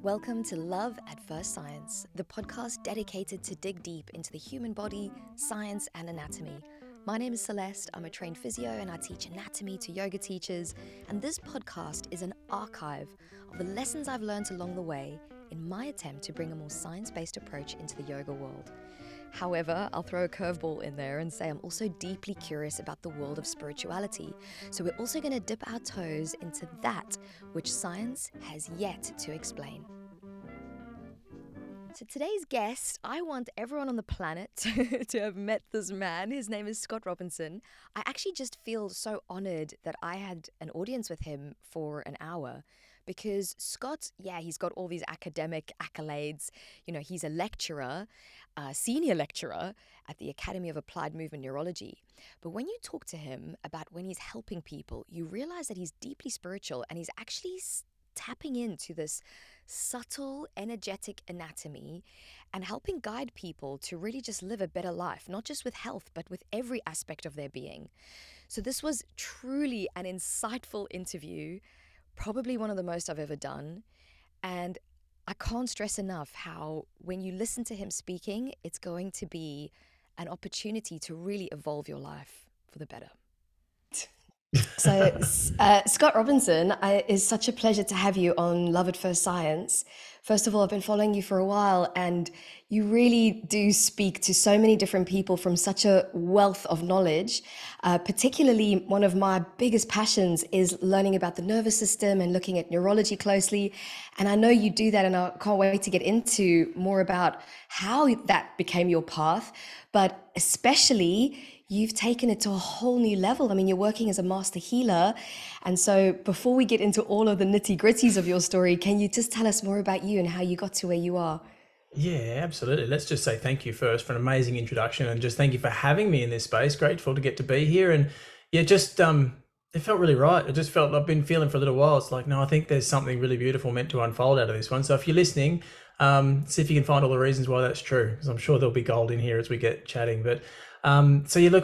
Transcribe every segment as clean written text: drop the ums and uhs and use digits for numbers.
Welcome to Love at First Science, the podcast dedicated to dig deep into the human body, science, and anatomy. My name is Celeste, I'm a trained physio and I teach anatomy to yoga teachers, and this podcast is an archive of the lessons I've learned along the way in my attempt to bring a more science-based approach into the yoga world. However, I'll throw a curveball in there and say I'm also deeply curious about the world of spirituality. So we're also going to dip our toes into that which science has yet to explain. So today's guest, I want everyone on the planet to have met this man. His name is Scott Robinson. I actually just feel so honored that I had an audience with him for an hour. Because Scott, he's got all these academic accolades. You know, he's a lecturer, senior lecturer at the Academy of Applied Movement Neurology. But when you talk to him about when he's helping people, you realize that he's deeply spiritual and he's actually tapping into this subtle, energetic anatomy and helping guide people to really just live a better life, not just with health, but with every aspect of their being. So this was truly an insightful interview. Probably one of the most I've ever done. And I can't stress enough how when you listen to him speaking, it's going to be an opportunity to really evolve your life for the better. So Scott Robinson, is such a pleasure to have you on Love at First Science. First of all, I've been following you for a while and you really do speak to so many different people from such a wealth of knowledge. Particularly, one of my biggest passions is learning about the nervous system and looking at neurology closely. And I know you do that and I can't wait to get into more about how that became your path, but especially you've taken it to a whole new level. I mean, you're working as a master healer. And so before we get into all of the nitty gritties of your story, can you just tell us more about you and how you got to where you are? Yeah, absolutely. Let's just say thank you first for an amazing introduction and just thank you for having me in this space. Grateful to get to be here. And yeah, just it felt really right. It just felt, I've been feeling for a little while. It's like, no, I think there's something really beautiful meant to unfold out of this one. So if you're listening, see if you can find all the reasons why that's true, because I'm sure there'll be gold in here as we get chatting. But so yeah, look,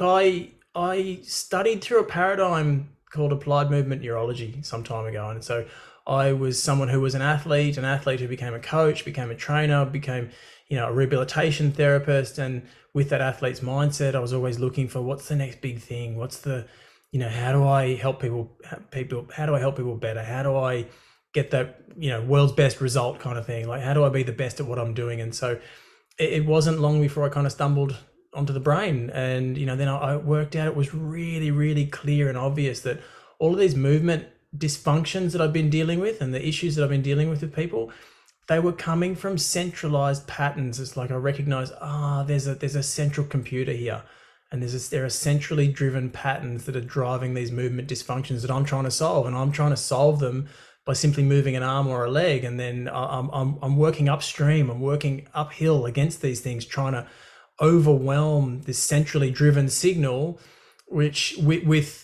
I studied through a paradigm called applied movement neurology some time ago. And so I was someone who was an athlete who became a coach, became a trainer, became, a rehabilitation therapist. And with that athlete's mindset, I was always looking for what's the next big thing? What's the, how do I help people, how do I help people better? How do I get that, world's best result kind of thing? Like, how do I be the best at what I'm doing? And so it wasn't long before I kind of stumbled onto the brain. And, then I worked out it was really, really clear and obvious that all of these movement dysfunctions that I've been dealing with and the issues that I've been dealing with people, they were coming from centralized patterns. It's like I recognize, there's a central computer here. And there are centrally driven patterns that are driving these movement dysfunctions that I'm trying to solve. And I'm trying to solve them by simply moving an arm or a leg. And then I'm working upstream, I'm working uphill against these things, trying to overwhelm this centrally driven signal, which with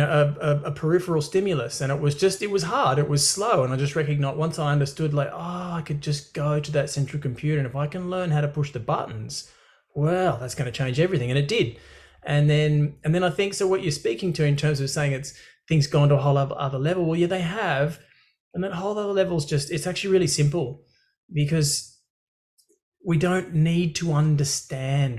a peripheral stimulus. And it was hard, it was slow. And I just recognized, once I understood, I could just go to that central computer, and if I can learn how to push the buttons, well, that's going to change everything. And it did. And then I think, so what you're speaking to in terms of saying it's things gone to a whole other level, well, yeah, they have. And that whole other level is it's actually really simple, because we don't actually need to understand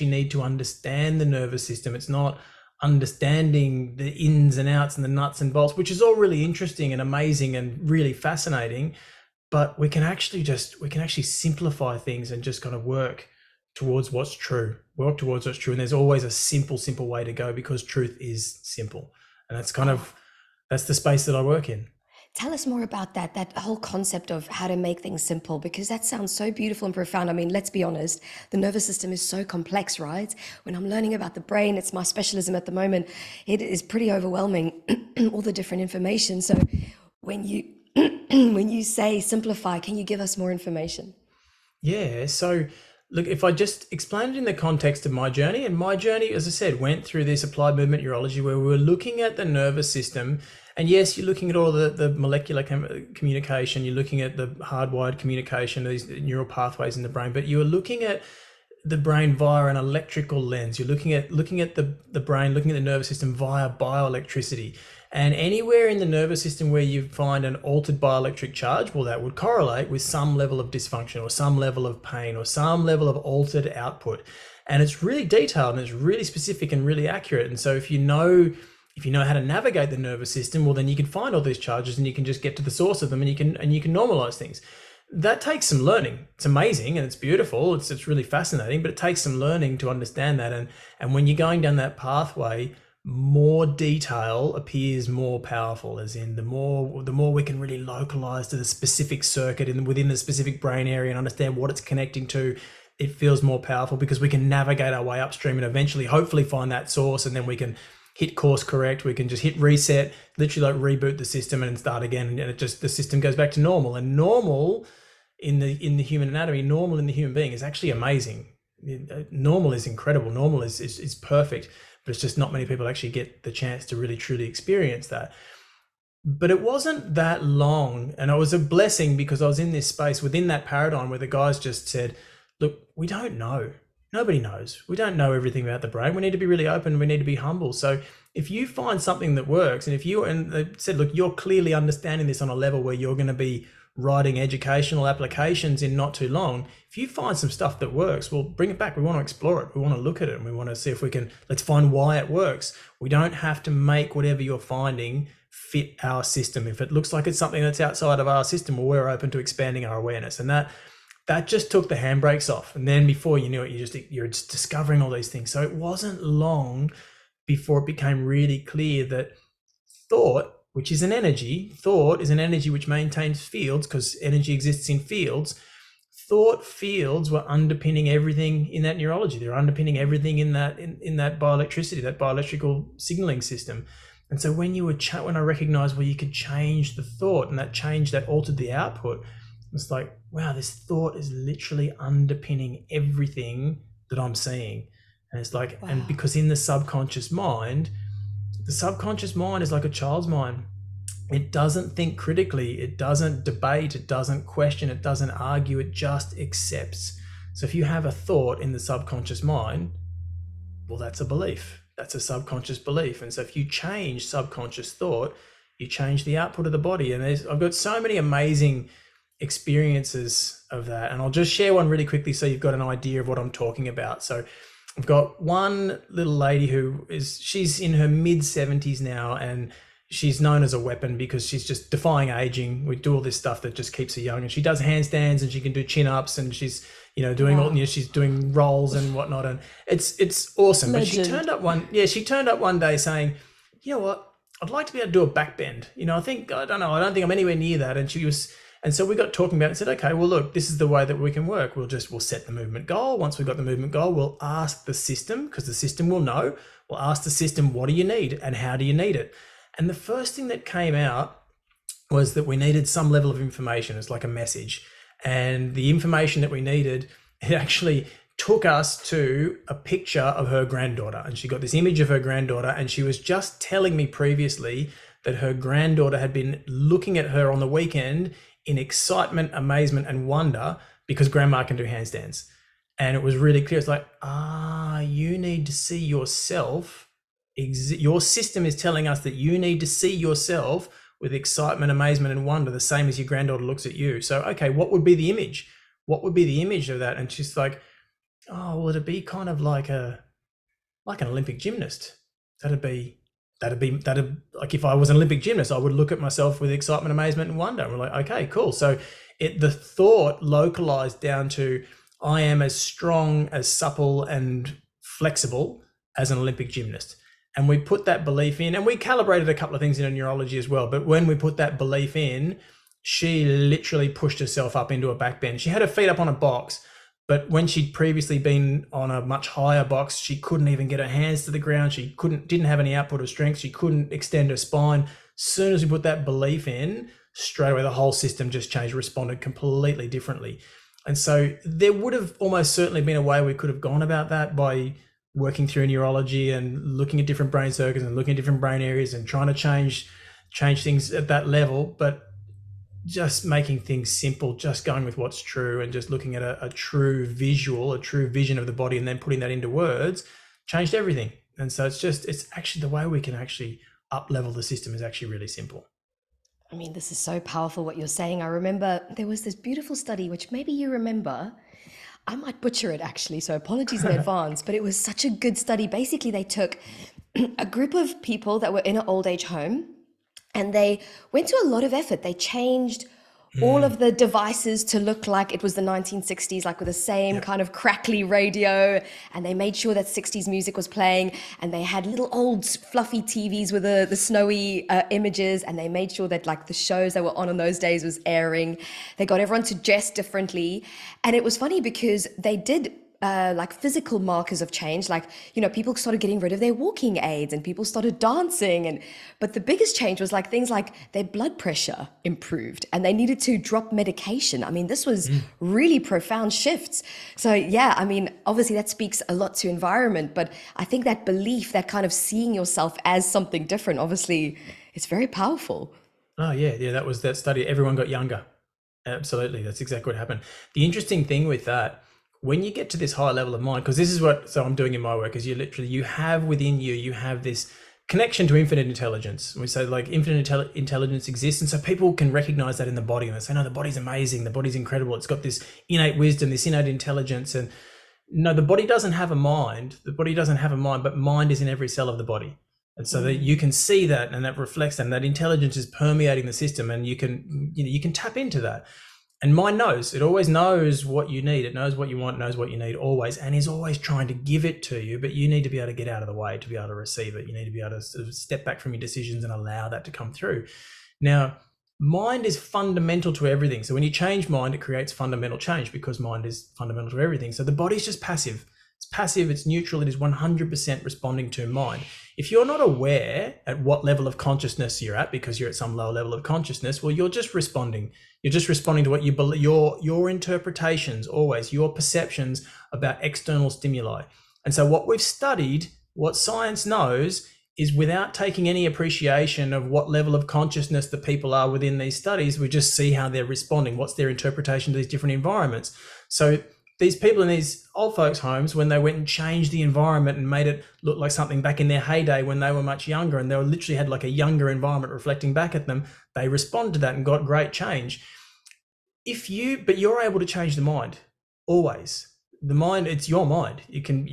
the nervous system. It's not understanding the ins and outs and the nuts and bolts, which is all really interesting and amazing and really fascinating. But we can actually simplify things and just kind of work towards what's true. And there's always a simple way to go, because truth is simple. And that's the space that I work in. Tell us more about that whole concept of how to make things simple, because that sounds so beautiful and profound. I mean, let's be honest, the nervous system is so complex, right? When I'm learning about the brain, it's my specialism at the moment, it is pretty overwhelming, all the different information. So when you say simplify, can you give us more information? Yeah, so look, if I just explain it in the context of my journey, and my journey, as I said, went through this applied movement neurology where we were looking at the nervous system. And yes, you're looking at all the molecular communication, you're looking at the hardwired communication, these neural pathways in the brain, but you're looking at the brain via an electrical lens. You're looking at the brain, looking at the nervous system via bioelectricity. And anywhere in the nervous system where you find an altered bioelectric charge, well, that would correlate with some level of dysfunction or some level of pain or some level of altered output. And it's really detailed and it's really specific and really accurate. And so if you know how to navigate the nervous system, well, then you can find all these charges and you can just get to the source of them, and you can normalize things. That takes some learning. It's amazing and it's beautiful. It's really fascinating, but it takes some learning to understand that. And when you're going down that pathway, more detail appears more powerful, as in the more we can really localize to the specific circuit within the specific brain area and understand what it's connecting to, it feels more powerful because we can navigate our way upstream and eventually hopefully find that source, and then we can hit course correct. We can just hit reset, literally like reboot the system and start again, and the system goes back to normal. And normal in the human anatomy, normal in the human being is actually amazing. Normal is incredible. Normal is perfect, but it's just not many people actually get the chance to really truly experience that. But it wasn't that long, and it was a blessing because I was in this space within that paradigm where the guys just said, look, we don't know. Nobody knows. We don't know everything about the brain. We need to be really open. We need to be humble. So if you find something that works, and they said, look, you're clearly understanding this on a level where you're going to be writing educational applications in not too long. If you find some stuff that works, well, bring it back. We want to explore it. We want to look at it, and we want to see if let's find why it works. We don't have to make whatever you're finding fit our system. If it looks like it's something that's outside of our system, well, we're open to expanding our awareness. And that just took the handbrakes off. And then before you knew it, you're just discovering all these things. So it wasn't long before it became really clear that thought, which is an energy, which maintains fields because energy exists in fields. Thought fields were underpinning everything in that neurology. They're underpinning everything in that bioelectricity, that bioelectrical signaling system. And so when I recognized, well, you could change the thought, and that altered the output. It's like, wow, this thought is literally underpinning everything that I'm seeing. And it's like, wow. And because in the subconscious mind is like a child's mind. It doesn't think critically. It doesn't debate. It doesn't question. It doesn't argue. It just accepts. So if you have a thought in the subconscious mind, well, that's a belief. That's a subconscious belief. And so if you change subconscious thought, you change the output of the body. And I've got so many amazing experiences of that. And I'll just share one really quickly so you've got an idea of what I'm talking about. So I've got one little lady she's in her mid-70s now, and she's known as a weapon because she's just defying aging. We do all this stuff that just keeps her young, and she does handstands and she can do chin-ups, and she's doing she's doing rolls and whatnot, and it's awesome. Legend. But she turned up one day saying, you know what, I'd like to be able to do a back bend. I don't think I'm anywhere near that. And so we got talking about it and said, okay, well, look, this is the way that we can work. We'll set the movement goal. Once we've got the movement goal, we'll ask the system, because the system will know. We'll ask the system, what do you need and how do you need it? And the first thing that came out was that we needed some level of information. It's like a message. And the information that we needed, it actually took us to a picture of her granddaughter. And she got this image of her granddaughter, and she was just telling me previously that her granddaughter had been looking at her on the weekend in excitement, amazement, and wonder because grandma can do handstands. And it was really clear. It's like, you need to see yourself. Your system is telling us that you need to see yourself with excitement, amazement, and wonder, the same as your granddaughter looks at you. So, okay, what would be the image? What would be the image of that? And she's like, well, it'd be kind of like an Olympic gymnast. That'd be like, if I was an Olympic gymnast, I would look at myself with excitement, amazement, and wonder. And we're like, okay, cool. So the thought localized down to, I am as strong, as supple and flexible as an Olympic gymnast. And we put that belief in, and we calibrated a couple of things in her neurology as well. But when we put that belief in, she literally pushed herself up into a back bend. She had her feet up on a box, but when she'd previously been on a much higher box, she couldn't even get her hands to the ground. She didn't have any output of strength. She couldn't extend her spine. As soon as we put that belief in, straight away the whole system just changed, responded completely differently. And so there would have almost certainly been a way we could have gone about that by working through neurology and looking at different brain circuits and looking at different brain areas and trying to change things at that level. But just making things simple, just going with what's true and just looking at a true visual, a true vision of the body, and then putting that into words changed everything. And so it's actually the way we can actually up level the system is actually really simple. I mean, this is so powerful what you're saying. I remember there was this beautiful study, which maybe you remember. I might butcher it actually, so apologies in advance, but it was such a good study. Basically, they took a group of people that were in an old age home and they went to a lot of effort. They changed all Mm, of the devices to look like it was the 1960s, like with the same yep. kind of crackly radio. And they made sure that 60s music was playing. And they had little old fluffy TVs with the snowy images. And they made sure that like the shows that were on those days was airing. They got everyone to dress differently. And it was funny because they did like physical markers of change, like people started getting rid of their walking aids and people started dancing, and but the biggest change was like things like their blood pressure improved and they needed to drop medication. I mean, this was Mm. really profound shifts. So yeah, I mean, obviously that speaks a lot to environment, but I think that belief, that kind of seeing yourself as something different, obviously it's very powerful. Oh yeah, yeah. That was that study. Everyone got younger. Absolutely, that's exactly what happened. The interesting thing with that, when you get to this higher level of mind, because this is what so I'm doing in my work, is you have within you, you have this connection to infinite intelligence. We say like infinite intelligence exists, and so people can recognize that in the body, and they say, no, the body's amazing, the body's incredible, it's got this innate wisdom, this innate intelligence, and no, the body doesn't have a mind. The body doesn't have a mind, but mind is in every cell of the body. And so that you can see that, and that reflects, and that intelligence is permeating the system, and you can tap into that. And mind knows, it always knows what you need. It knows what you want, knows what you need always, and is always trying to give it to you. But you need to be able to get out of the way to be able to receive it. You need to be able to sort of step back from your decisions and allow that to come through. Now, mind is fundamental to everything. So when you change mind, it creates fundamental change because mind is fundamental to everything. So the body's just passive. It's passive, it's neutral, it is 100% responding to mind. If you're not aware at what level of consciousness you're at, because you're at some lower level of consciousness, well, you're just responding. You're just responding to what you believe, your interpretations, always, your perceptions about external stimuli. And so what we've studied, what science knows, is without taking any appreciation of what level of consciousness the people are within these studies, we just see how they're responding, what's their interpretation of these different environments. So these people in these old folks' homes, when they went and changed the environment and made it look like something back in their heyday when they were much younger, and they literally had like a younger environment reflecting back at them, they responded to that and got great change. But you're able to change the mind always. The mind, it's your mind.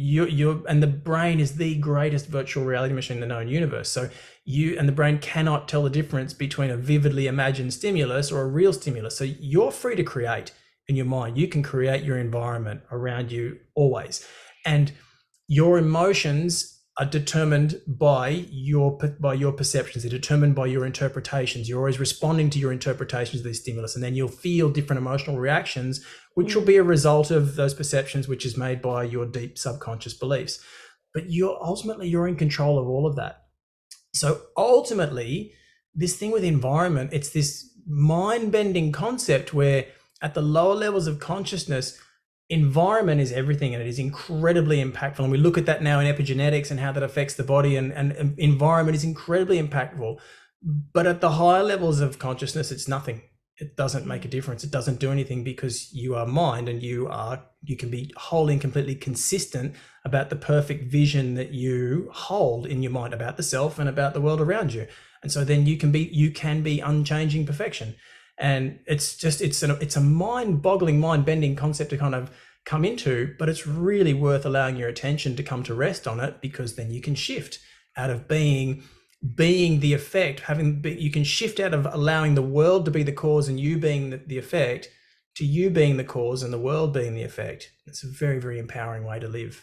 And the brain is the greatest virtual reality machine in the known universe. So the brain cannot tell the difference between a vividly imagined stimulus or a real stimulus. So you're free to create in your mind. You can create your environment around you always. And your emotions are determined by your perceptions. They're determined by your interpretations. You're always responding to your interpretations of these stimulus, and then you'll feel different emotional reactions, which will be a result of those perceptions, which is made by your deep subconscious beliefs. But you're in control of all of that. So ultimately, this thing with environment, it's this mind-bending concept where at the lower levels of consciousness, environment is everything, and it is incredibly impactful. And we look at that now in epigenetics and how that affects the body, and environment is incredibly impactful. But at the higher levels of consciousness, it's nothing. It doesn't make a difference. It doesn't do anything because you are mind, and you can be wholly and completely consistent about the perfect vision that you hold in your mind about the self and about the world around you. And so then you can be unchanging perfection. And it's a mind-boggling, mind-bending concept to kind of come into, but it's really worth allowing your attention to come to rest on it, because then you can shift out of being the effect, you can shift out of allowing the world to be the cause and you being the effect, to you being the cause and the world being the effect. It's a very, very empowering way to live.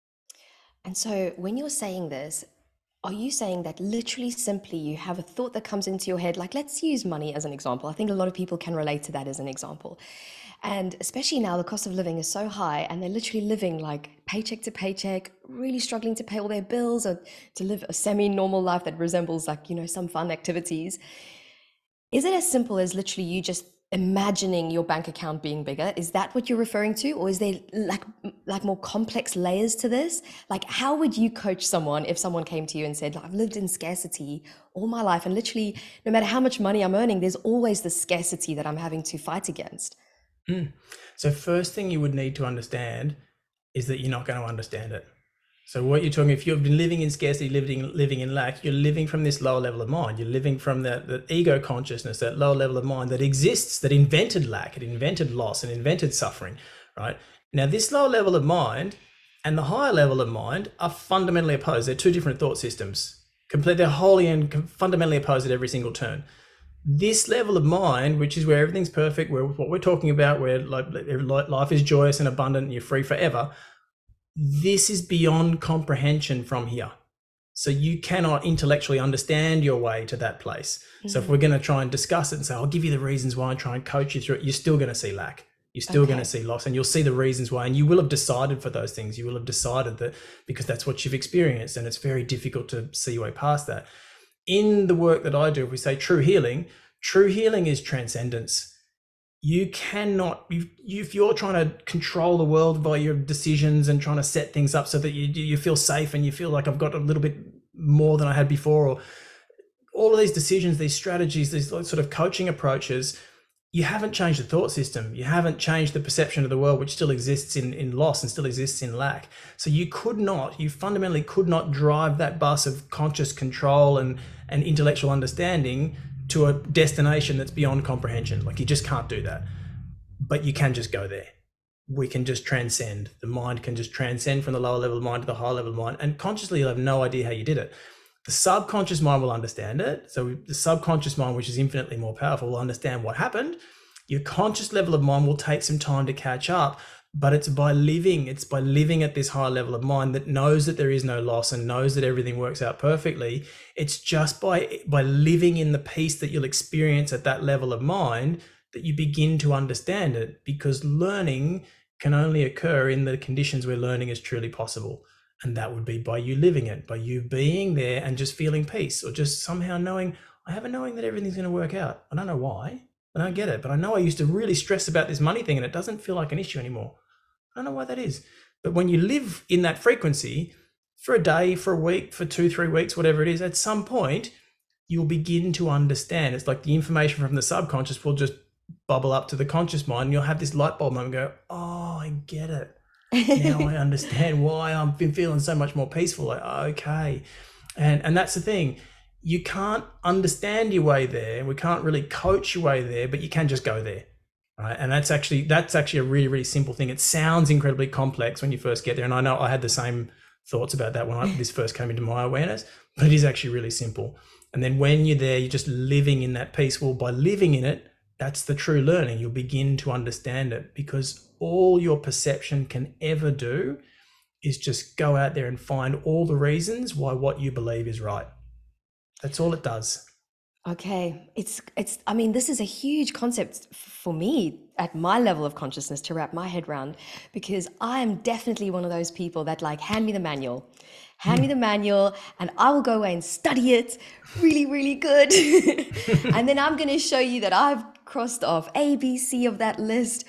And so when you're saying this, are you saying that literally simply you have a thought that comes into your head? Like, let's use money as an example. I think a lot of people can relate to that as an example. And especially now, the cost of living is so high, and they're literally living like paycheck to paycheck, really struggling to pay all their bills or to live a semi normal life that resembles, like, some fun activities. Is it as simple as literally you just imagining your bank account being bigger? Is that what you're referring to? Or is there like more complex layers to this? Like, how would you coach someone if someone came to you and said, I've lived in scarcity all my life, and literally no matter how much money I'm earning, there's always the scarcity that I'm having to fight against? So first thing you would need to understand is that you're not going to understand it. So what you're talking, if you've been living in scarcity, living in lack, you're living from this lower level of mind. You're living from that ego consciousness, that lower level of mind that exists, that invented lack, it invented loss, and invented suffering, right? Now, this lower level of mind and the higher level of mind are fundamentally opposed. They're two different thought systems. They're wholly and fundamentally opposed at every single turn. This level of mind, which is where everything's perfect, where what we're talking about, where life is joyous and abundant and you're free forever, this is beyond comprehension from here. So you cannot intellectually understand your way to that place. Mm-hmm. So if we're going to try and discuss it and say, I'll give you the reasons why and try and coach you through it, you're still going to see lack. You're still going to see loss, and you'll see the reasons why. And you will have decided for those things. You will have decided that because that's what you've experienced, and it's very difficult to see your way past that. In the work that I do, if we say true healing is transcendence. You cannot, if you're trying to control the world by your decisions and trying to set things up so that you feel safe and you feel like I've got a little bit more than I had before, or all of these decisions, these strategies, these sort of coaching approaches, you haven't changed the thought system. You haven't changed the perception of the world, which still exists in loss and still exists in lack. So you fundamentally could not drive that bus of conscious control and intellectual understanding to a destination that's beyond comprehension. Like, you just can't do that. But you can just go there. We can just transcend. The mind can just transcend from the lower level of mind to the higher level of mind. And consciously, you'll have no idea how you did it. The subconscious mind will understand it. So the subconscious mind, which is infinitely more powerful, will understand what happened. Your conscious level of mind will take some time to catch up, but it's by living at this higher level of mind that knows that there is no loss and knows that everything works out perfectly. It's just by living in the peace that you'll experience at that level of mind that you begin to understand it, because learning can only occur in the conditions where learning is truly possible. And that would be by you living it, by you being there and just feeling peace, or just somehow knowing, I have a knowing that everything's going to work out. I don't know why, I don't get it, but I know I used to really stress about this money thing and it doesn't feel like an issue anymore. I don't know why that is. But when you live in that frequency for a day, for a week, for 2-3 weeks, whatever it is, at some point, you'll begin to understand. It's like the information from the subconscious will just bubble up to the conscious mind, and you'll have this light bulb moment and go, oh, I get it. Now I understand why I've been feeling so much more peaceful. Like, okay. And that's the thing. You can't understand your way there. We can't really coach your way there, but you can just go there. Right. And that's actually a really, really simple thing. It sounds incredibly complex when you first get there. And I know I had the same thoughts about that when this first came into my awareness, but it is actually really simple. And then when you're there, you're just living in that peace. Well, by living in it, that's the true learning. You'll begin to understand it, because all your perception can ever do is just go out there and find all the reasons why what you believe is right. That's all it does. Okay. I mean, this is a huge concept for me at my level of consciousness to wrap my head around, because I am definitely one of those people that, like, hand me the manual, and I will go away and study it really, really good. And then I'm going to show you that I've crossed off A, B, C of that list.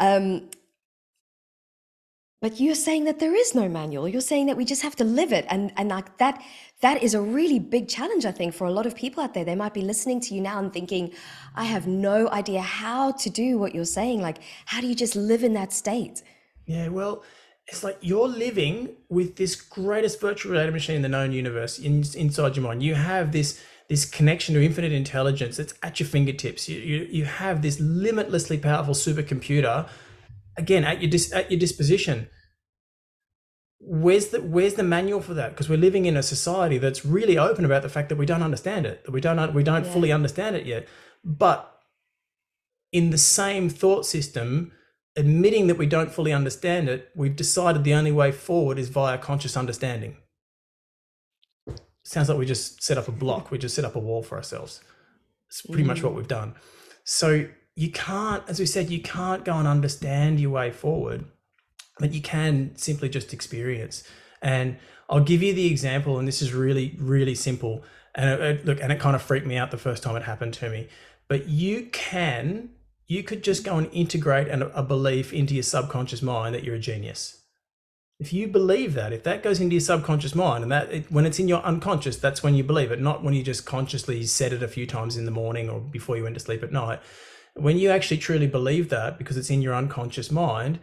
But you're saying that there is no manual. You're saying that we just have to live it. And like that is a really big challenge, I think, for a lot of people out there. They might be listening to you now and thinking, I have no idea how to do what you're saying. Like, how do you just live in that state? Yeah, well, it's like you're living with this greatest virtual reality machine in the known universe inside your mind. You have this connection to infinite intelligence that's at your fingertips. You have this limitlessly powerful supercomputer, again, at your disposition. Where's the manual for that? Because we're living in a society that's really open about the fact that we don't understand it, that we don't fully understand it yet. But in the same thought system, admitting that we don't fully understand it, we've decided the only way forward is via conscious understanding. Sounds like we just set up a block. We just set up a wall for ourselves. It's pretty much what we've done. So you can't, as we said, you can't go and understand your way forward, but you can simply just experience. And I'll give you the example, and this is really, really simple. And it kind of freaked me out the first time it happened to me. But you could just go and integrate a belief into your subconscious mind that you're a genius. If you believe that, if that goes into your subconscious mind, and when it's in your unconscious, that's when you believe it, not when you just consciously said it a few times in the morning or before you went to sleep at night. When you actually truly believe that, because it's in your unconscious mind,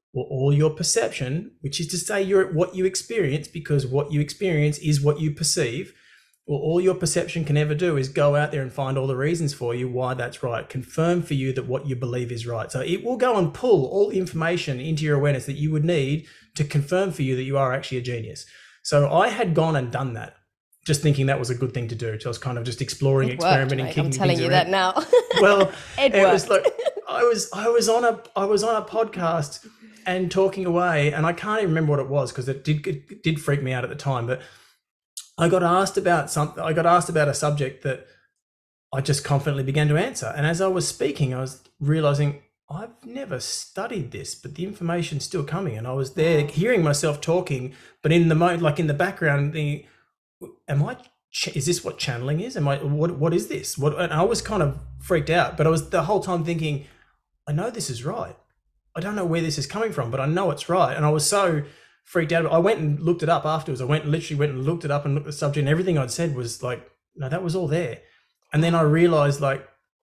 Well, all your perception, which is to say you're what you experience, because what you experience is what you perceive. Well, all your perception can ever do is go out there and find all the reasons for you why that's right, confirm for you that what you believe is right. So it will go and pull all the information into your awareness that you would need to confirm for you that you are actually a genius. So I had gone and done that, just thinking that was a good thing to do. So I was kind of just exploring, experimenting, mate. kicking I'm telling things you around. that now. Well, it was worked. like I was on a podcast and talking away, and I can't even remember what it was because it did freak me out at the time. But I got asked about something. I got asked about a subject that I just confidently began to answer. And as I was speaking, I was realizing I've never studied this, but the information's still coming. And I was there hearing myself talking, but in the moment, like in the background, is this what channeling is? What is this? And I was kind of freaked out, but I was the whole time thinking, I know this is right. I don't know where this is coming from, but I know it's right. And I was so freaked out. I went and looked it up afterwards. I literally went and looked it up and looked at the subject, and everything I'd said was like, no, that was all there. And then I realized, like,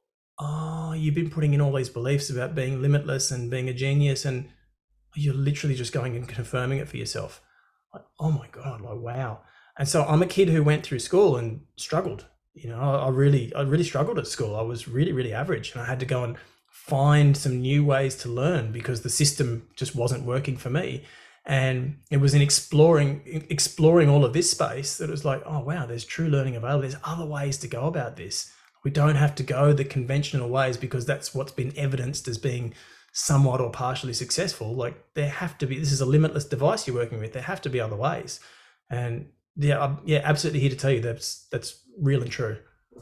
oh, you've been putting in all these beliefs about being limitless and being a genius, and you're literally just going and confirming it for yourself. Like, oh my God, like, wow. And so I'm a kid who went through school and struggled. You know, I really struggled at school. I was really, really average, and I had to go and find some new ways to learn because the system just wasn't working for me. And it was in exploring all of this space that it was like, oh wow, there's true learning available. There's other ways to go about this. We don't have to go the conventional ways because that's what's been evidenced as being somewhat or partially successful. Like there have to be, this is a limitless device you're working with. There have to be other ways. And I'm absolutely here to tell you that's real and true.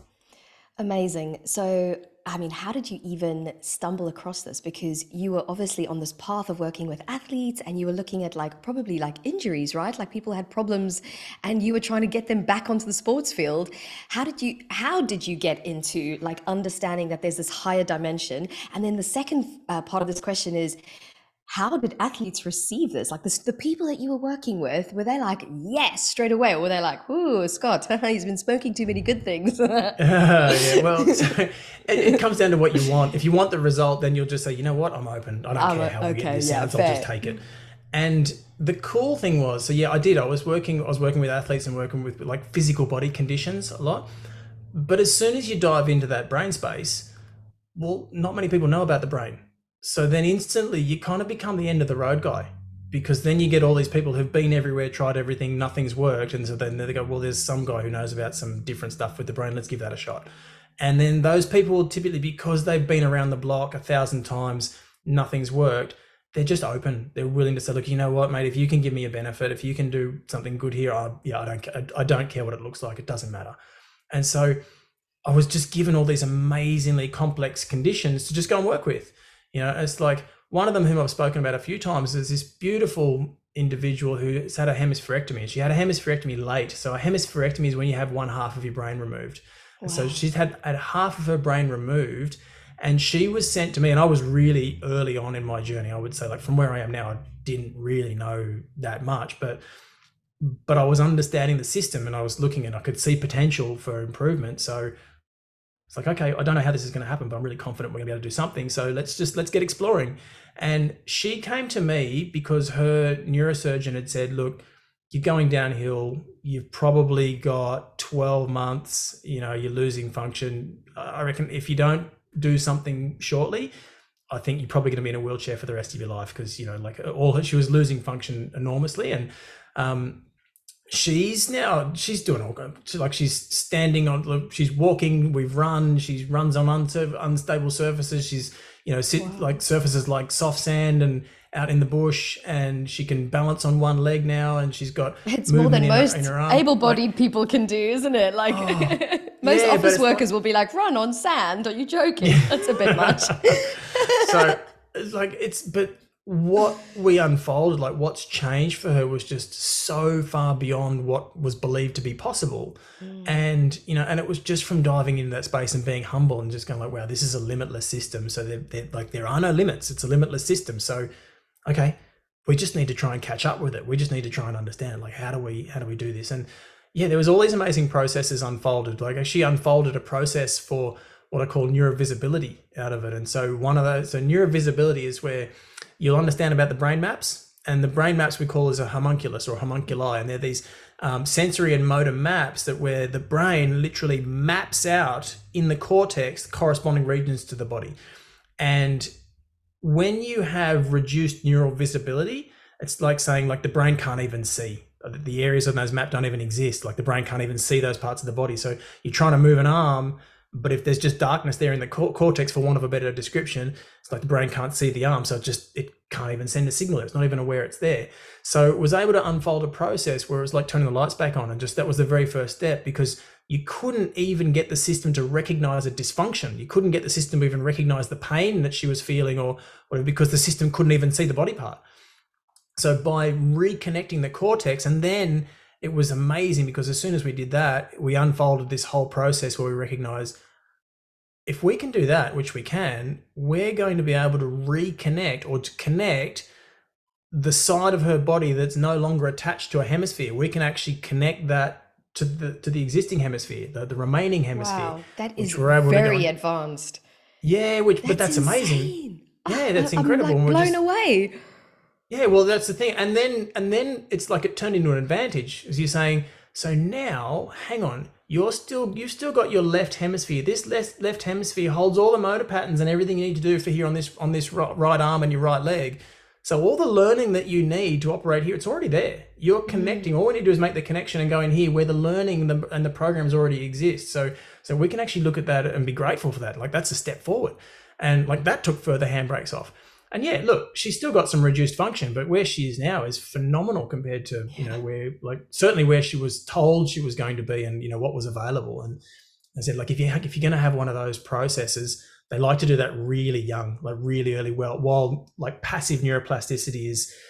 Amazing. So, I mean, how did you even stumble across this? Because you were obviously on this path of working with athletes and you were looking at like probably like injuries, right? Like people had problems and you were trying to get them back onto the sports field. How did you get into like understanding that there's this higher dimension? And then the second part of this question is, how did athletes receive this? Like the people that you were working with, were they like, yes, straight away? Or were they like, ooh, Scott, he's been smoking too many good things? Yeah, well, so it comes down to what you want. If you want the result, then you'll just say, you know what, I'm open. I don't care how we get this sounds, I'll just take it. And the cool thing was, so yeah, I was working with athletes and working with like physical body conditions a lot. But as soon as you dive into that brain space, well, not many people know about the brain. So then instantly you kind of become the end of the road guy, because then you get all these people who've been everywhere, tried everything, nothing's worked. And so then they go, well, there's some guy who knows about some different stuff with the brain. Let's give that a shot. And then those people typically, because they've been around the block 1,000 times, nothing's worked. They're just open. They're willing to say, look, you know what, mate, if you can give me a benefit, if you can do something good here, I don't care what it looks like. It doesn't matter. And so I was just given all these amazingly complex conditions to just go and work with. You know, it's like one of them whom I've spoken about a few times is this beautiful individual who's had a hemispherectomy. And she had a hemispherectomy late. So a hemispherectomy is when you have one half of your brain removed. And so she's had half of her brain removed, and she was sent to me, and I was really early on in my journey. I would say, like, from where I am now, I didn't really know that much, but I was understanding the system and I was looking and I could see potential for improvement. So it's like, okay, I don't know how this is going to happen, but I'm really confident we're going to be able to do something. So let's get exploring. And she came to me because her neurosurgeon had said, look, you're going downhill. You've probably got 12 months, you know, you're losing function. I reckon if you don't do something shortly, I think you're probably going to be in a wheelchair for the rest of your life. Because, you know, like she was losing function enormously. And, she's doing all good. She's standing on, she's walking, we've run, she runs on unstable surfaces. She's, you know, like surfaces like soft sand and out in the bush, and she can balance on one leg now, and she's got it's more than most able-bodied like, people can do, isn't it? Like most office workers will be like, run on sand. Are you joking? Yeah. That's a bit much. So like but what we unfolded, like what's changed for her, was just so far beyond what was believed to be possible. And, you know, and it was just from diving into that space and being humble and just going like, wow, this is a limitless system. So they're like, there are no limits. It's a limitless system. So, okay, we just need to try and catch up with it. We just need to try and understand, like, how do we do this? And yeah, there was all these amazing processes unfolded. Like she unfolded a process for what I call neurovisibility out of it. And so so neurovisibility is where you'll understand about the brain maps. And the brain maps we call as a homunculus or homunculi, and they're these sensory and motor maps that where the brain literally maps out in the cortex corresponding regions to the body. And when you have reduced neural visibility, it's like saying like the brain can't even see. The areas on those maps don't even exist. Like the brain can't even see those parts of the body. So you're trying to move an arm, but if there's just darkness there in the cortex, for want of a better description, it's like the brain can't see the arm. So it can't even send a signal. It's not even aware it's there. So it was able to unfold a process where it was like turning the lights back on. And just that was the very first step, because you couldn't even get the system to recognize a dysfunction. You couldn't get the system to even recognize the pain that she was feeling or whatever, because the system couldn't even see the body part. So by reconnecting the cortex, and then it was amazing, because as soon as we did that, we unfolded this whole process where we recognized if we can do that, which we can, we're going to be able to reconnect or to connect the side of her body that's no longer attached to a hemisphere. We can actually connect that to the existing hemisphere, the remaining hemisphere. Wow, that is very advanced. Yeah, but that's amazing. Insane. Yeah, that's incredible. I'm like blown away. Yeah, well, that's the thing. And then it's like it turned into an advantage, as you're saying, so now, hang on, you've still got your left hemisphere. This left hemisphere holds all the motor patterns and everything you need to do for here on this right arm and your right leg. So all the learning that you need to operate here, it's already there. You're connecting. All we need to do is make the connection and go in here where the learning and the programs already exist. So we can actually look at that and be grateful for that. Like that's a step forward. And like that took further handbrakes off. And yeah, look, she's still got some reduced function, but where she is now is phenomenal compared to, where certainly where she was told she was going to be and, what was available. And I said, like, if you're going to have one of those processes, they like to do that really young, like really early, while like passive neuroplasticity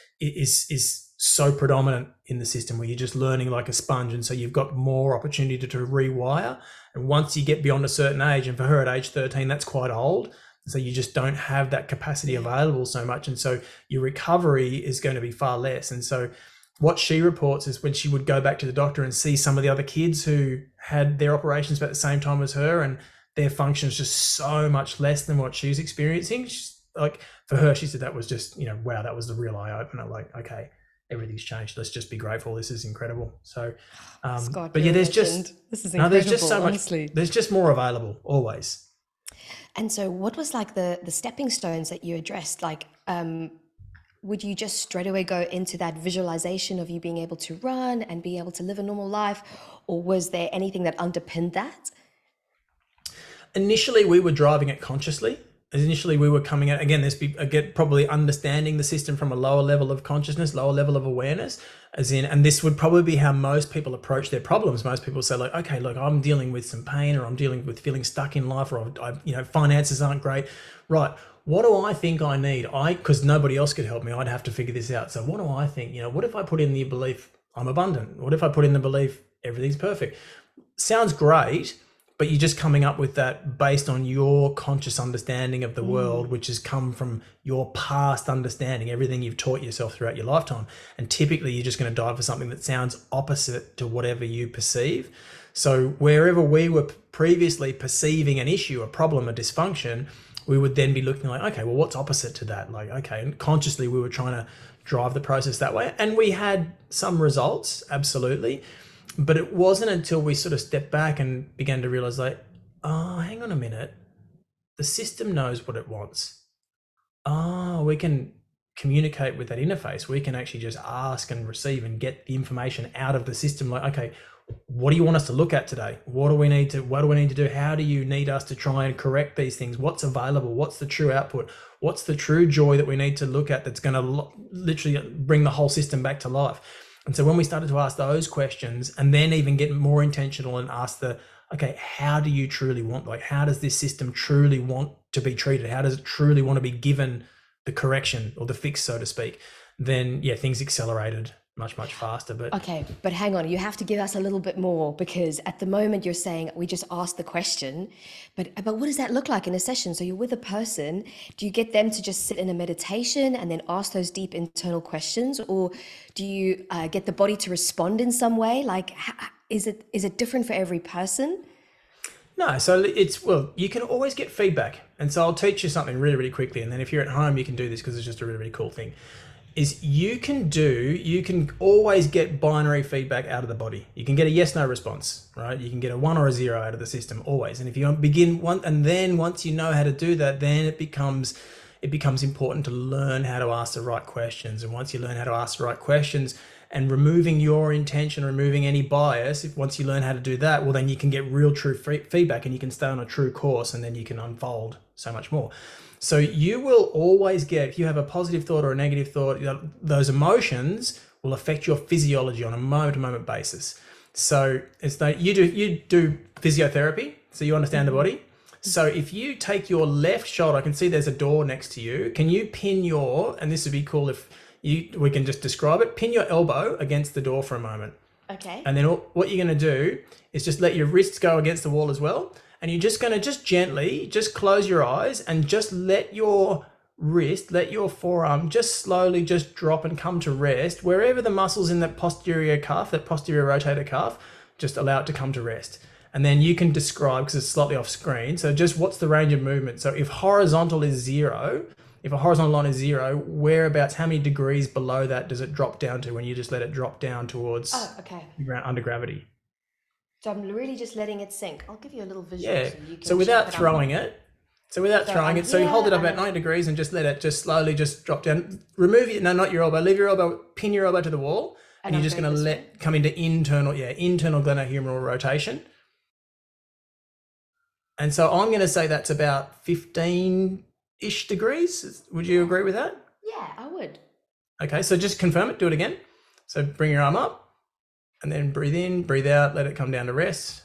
is so predominant in the system where you're just learning like a sponge. And so you've got more opportunity to rewire. And once you get beyond a certain age, and for her at age 13, that's quite old. So you just don't have that capacity available so much. And so your recovery is going to be far less. And so what she reports is when she would go back to the doctor and see some of the other kids who had their operations about the same time as her, and their function is just so much less than what she's experiencing. Like for her, she said that was just, wow, that was the real eye opener. Like, okay, everything's changed. Let's just be grateful. This is incredible. So, Scott, but yeah, there's just so much, honestly. there's just more available always. And so what was like the stepping stones that you addressed? Like, would you just straight away go into that visualization of you being able to run and be able to live a normal life? Or was there anything that underpinned that? Initially, we were driving it consciously. Initially, we were coming out, again, probably understanding the system from a lower level of consciousness, lower level of awareness, and this would probably be how most people approach their problems. Most people say like, okay, look, I'm dealing with some pain, or I'm dealing with feeling stuck in life, or finances aren't great. Right. What do I think I need? Because nobody else could help me. I'd have to figure this out. So what do I think? What if I put in the belief I'm abundant? What if I put in the belief everything's perfect? Sounds great. But you're just coming up with that based on your conscious understanding of the world, which has come from your past understanding, everything you've taught yourself throughout your lifetime. And typically you're just going to dive for something that sounds opposite to whatever you perceive. So wherever we were previously perceiving an issue, a problem, a dysfunction, we would then be looking like, okay, well, what's opposite to that? Like, okay, and consciously we were trying to drive the process that way. And we had some results, absolutely. But it wasn't until we sort of stepped back and began to realize like, oh, hang on a minute. The system knows what it wants. Oh, we can communicate with that interface. We can actually just ask and receive and get the information out of the system. Like, okay, what do you want us to look at today? What do we need to do? How do you need us to try and correct these things? What's available? What's the true output? What's the true joy that we need to look at that's going to literally bring the whole system back to life? And so when we started to ask those questions and then even get more intentional and ask okay, how do you truly want, like, how does this system truly want to be treated? How does it truly want to be given the correction or the fix, so to speak? Then, yeah, things accelerated much, much faster. But okay, but hang on, you have to give us a little bit more, because at the moment you're saying we just asked the question, but what does that look like in a session? So you're with a person, do you get them to just sit in a meditation and then ask those deep internal questions, or do you get the body to respond in some way? Like, is it different for every person? No, so you can always get feedback. And so I'll teach you something really, really quickly. And then if you're at home, you can do this because it's just a really, really cool thing. Is you can always get binary feedback out of the body. You can get a yes, no response, right? You can get a 1 or a 0 out of the system always. And if you begin one, and then once you know how to do that, then it becomes important to learn how to ask the right questions. And once you learn how to ask the right questions and removing your intention, removing any bias, once you learn how to do that, well, then you can get real true feedback and you can stay on a true course, and then you can unfold so much more. So you will always get, if you have a positive thought or a negative thought, those emotions will affect your physiology on a moment-to-moment basis. So it's that you do physiotherapy, so you understand the body. So if you take your left shoulder, I can see there's a door next to you. Can you pin and this would be cool if we can just describe it, pin your elbow against the door for a moment. Okay. And then what you're going to do is just let your wrists go against the wall as well. And you're just going to just gently, just close your eyes and just let your wrist, let your forearm just slowly just drop and come to rest. Wherever the muscles in that posterior cuff, that posterior rotator cuff, just allow it to come to rest. And then you can describe, because it's slightly off screen, so just what's the range of movement. So if horizontal is 0, if a horizontal line is 0, whereabouts, how many degrees below that does it drop down to when you just let it drop down towards under gravity? So I'm really just letting it sink. I'll give you a little visual. Yeah. So you can so without throwing it, so you hold it up at 90 degrees and just let it just slowly just drop down. Remove it. No, not your elbow. Leave your elbow. Pin your elbow to the wall, and you're just going to come into internal glenohumeral rotation. And so I'm going to say that's about 15-ish degrees. Would you agree with that? Yeah, I would. Okay, so just confirm it. Do it again. So bring your arm up. And then breathe in, breathe out, let it come down to rest.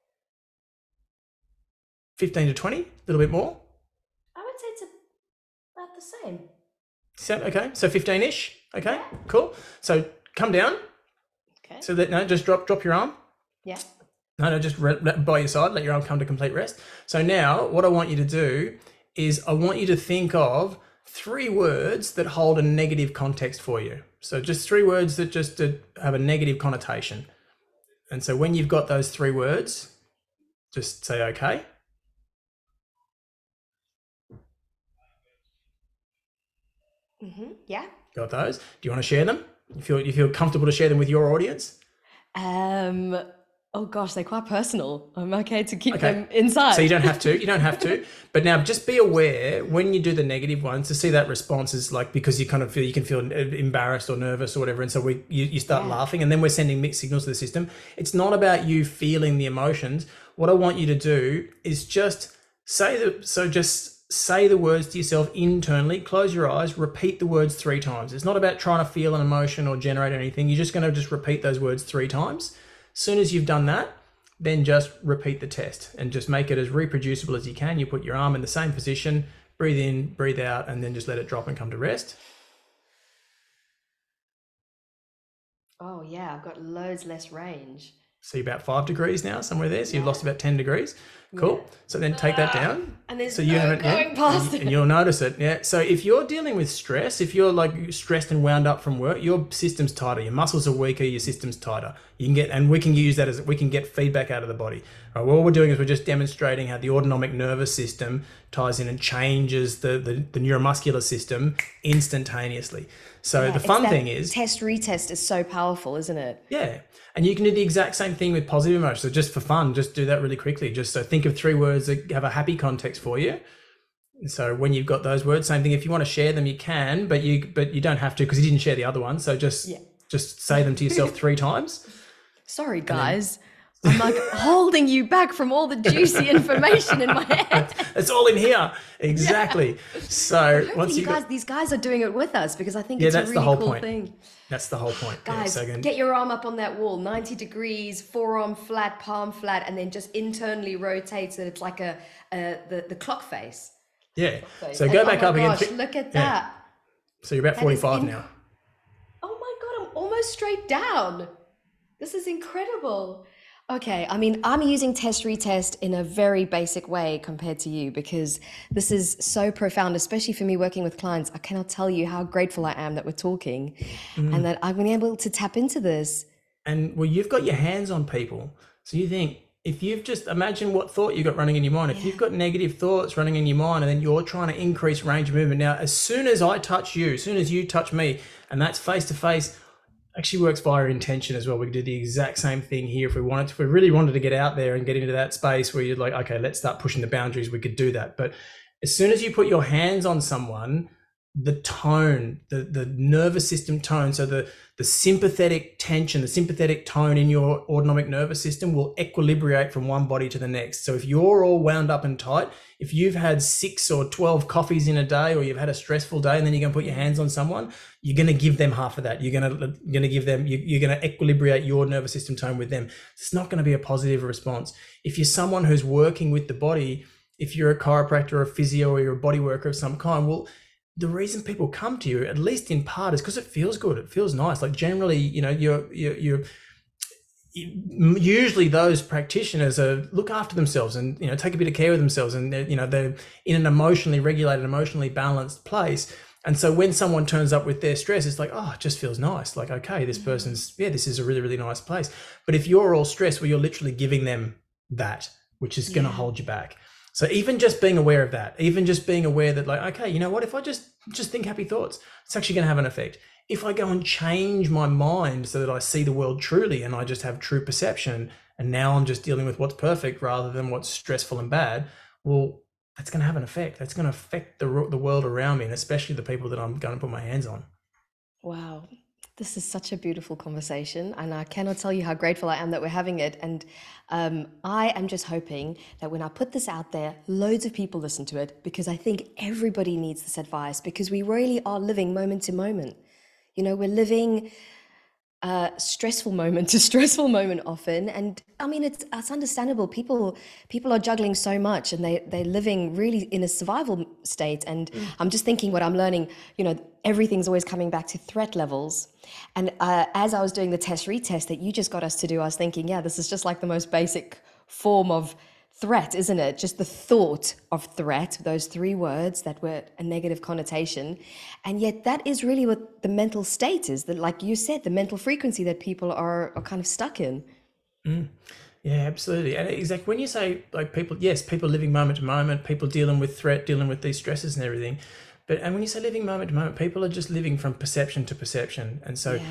15 to 20, a little bit more. I would say it's about the same. Okay, so 15-ish. Okay, yeah. Cool. So come down. Okay. So just drop your arm. Yeah. No, just by your side, let your arm come to complete rest. So now what I want you to do is I want you to think of 3 words that hold a negative context for you. So just 3 words that just have a negative connotation. And so when you've got those 3 words, just say okay. Yeah. Got those? Do you want to share them? You feel comfortable to share them with your audience? Oh gosh, they're quite personal. I'm okay to keep them inside. So you don't have to. But now just be aware when you do the negative ones to see that response is like, because you kind of you can feel embarrassed or nervous or whatever. And so you start laughing, and then we're sending mixed signals to the system. It's not about you feeling the emotions. What I want you to do is just say the words to yourself internally, close your eyes, repeat the words 3 times. It's not about trying to feel an emotion or generate anything. You're just going to just repeat those words 3 times. As soon as you've done that, then just repeat the test and just make it as reproducible as you can. You put your arm in the same position, breathe in, breathe out, and then just let it drop and come to rest. Oh yeah, I've got loads less range. So you're about 5 degrees now, somewhere there. So you've lost about 10 degrees. Cool. Yeah. So then take that down. And there's going past it. And you'll notice it. Yeah. So if you're dealing with stress, if you're like stressed and wound up from work, your system's tighter. Your muscles are weaker. Your system's tighter. We can use that we can get feedback out of the body. Right, what we're doing is we're just demonstrating how the autonomic nervous system ties in and changes the neuromuscular system instantaneously. So the fun thing is retest is so powerful, isn't it? Yeah. And you can do the exact same thing with positive emotions. So just for fun, just do that really quickly. Just so think of 3 words that have a happy context for you. So when you've got those words, same thing. If you want to share them, you can, but you don't have to because you didn't share the other one. So just say them to yourself 3 times. Sorry, guys. I'm like holding you back from all the juicy information in my head. It's all in here. Exactly. Yeah. So once these guys are doing it with us, because I think it's a really cool thing. That's the whole point. Guys, get your arm up on that wall, 90 degrees, forearm flat, palm flat, and then just internally rotate so it's like the clock face. Yeah. So go back up again. Look at that. So you're about 45 now. Oh my God, I'm almost straight down. This is incredible. Okay, I mean, I'm using test retest in a very basic way compared to you, because this is so profound, especially for me working with clients. I cannot tell you how grateful I am that we're talking and that I've been able to tap into this. And well, you've got your hands on people. So you think, if you've just imagine what thought you got running in your mind. If you've got negative thoughts running in your mind, and then you're trying to increase range of movement. Now, as soon as I touch you, as soon as you touch me, and that's face to face, actually works via intention as well. We could do the exact same thing here if we wanted to. If we really wanted to get out there and get into that space where you're like, okay, let's start pushing the boundaries, we could do that. But as soon as you put your hands on someone, the tone, the nervous system tone, so the sympathetic tension, the sympathetic tone in your autonomic nervous system will equilibrate from one body to the next. So if you're all wound up and tight, if you've had 6 or 12 coffees in a day, or you've had a stressful day, and then you're going to put your hands on someone, you're going to give them half of that. You're going to give them, you're going to equilibrate your nervous system tone with them. It's not going to be a positive response. If you're someone who's working with the body, if you're a chiropractor or a physio, or you're a body worker of some kind, well, the reason people come to you, at least in part, is because it feels good. It feels nice. Like generally, you're usually those practitioners look after themselves and, take a bit of care of themselves, and they're in an emotionally regulated, emotionally balanced place. And so when someone turns up with their stress, it's like, oh, it just feels nice. Like, okay, this person's, this is a really, really nice place. But if you're all stressed, well, you're literally giving them that, which is going to hold you back. So even just being aware of that, even just being aware that, like, okay, you know what, if I just think happy thoughts, it's actually going to have an effect. If I go and change my mind so that I see the world truly, and I just have true perception, and now I'm just dealing with what's perfect rather than what's stressful and bad, well, that's going to have an effect. That's going to affect the world around me, and especially the people that I'm going to put my hands on. Wow. This is such a beautiful conversation, and I cannot tell you how grateful I am that we're having it. And I am just hoping that when I put this out there, loads of people listen to it, because I think everybody needs this advice, because we really are living moment to moment. We're living stressful moment to stressful moment often, and I mean it's understandable. People are juggling so much, and they're living really in a survival state. And I'm just thinking what I'm learning, everything's always coming back to threat levels. And as I was doing the test retest that you just got us to do, I was thinking, this is just like the most basic form of threat, isn't it? Just the thought of threat, those 3 words that were a negative connotation. And yet that is really what the mental state is, that, like you said, the mental frequency that people are kind of stuck in. Yeah, absolutely. And exactly, when you say like people living moment to moment, people dealing with threat, dealing with these stresses and everything. And when you say living moment to moment, people are just living from perception to perception. And so,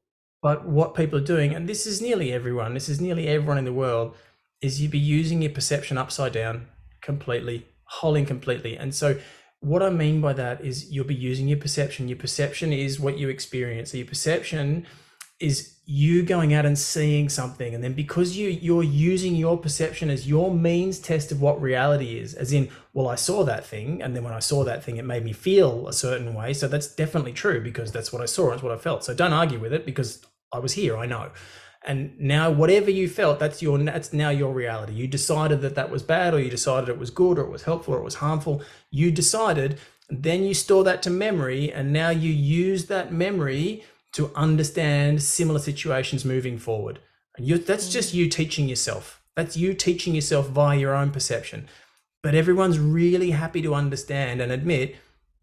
but what people are doing, and this is nearly everyone in the world, is you'd be using your perception upside down completely, wholly and completely. And so what I mean by that is you'll be using your perception. Your perception is what you experience. So your perception is you going out and seeing something. And then because you're using your perception as your means test of what reality is, as in, well, I saw that thing, and then when I saw that thing, it made me feel a certain way. So that's definitely true, because that's what I saw, it's what I felt. So don't argue with it, because I was here, I know. And now whatever you felt, that's now your reality. You decided that was bad, or you decided it was good, or it was helpful, or it was harmful. You decided, then you store that to memory, and now you use that memory to understand similar situations moving forward. And that's just you teaching yourself. That's you teaching yourself via your own perception. But everyone's really happy to understand and admit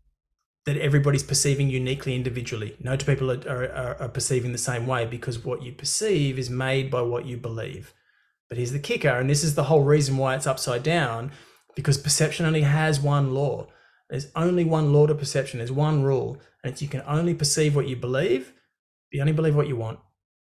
that everybody's perceiving uniquely, individually. No two people are perceiving the same way, because what you perceive is made by what you believe. But here's the kicker, and this is the whole reason why it's upside down, because perception only has one law. There's only one law to perception. There's one rule, and it's you can only perceive what you believe. You only believe what you want.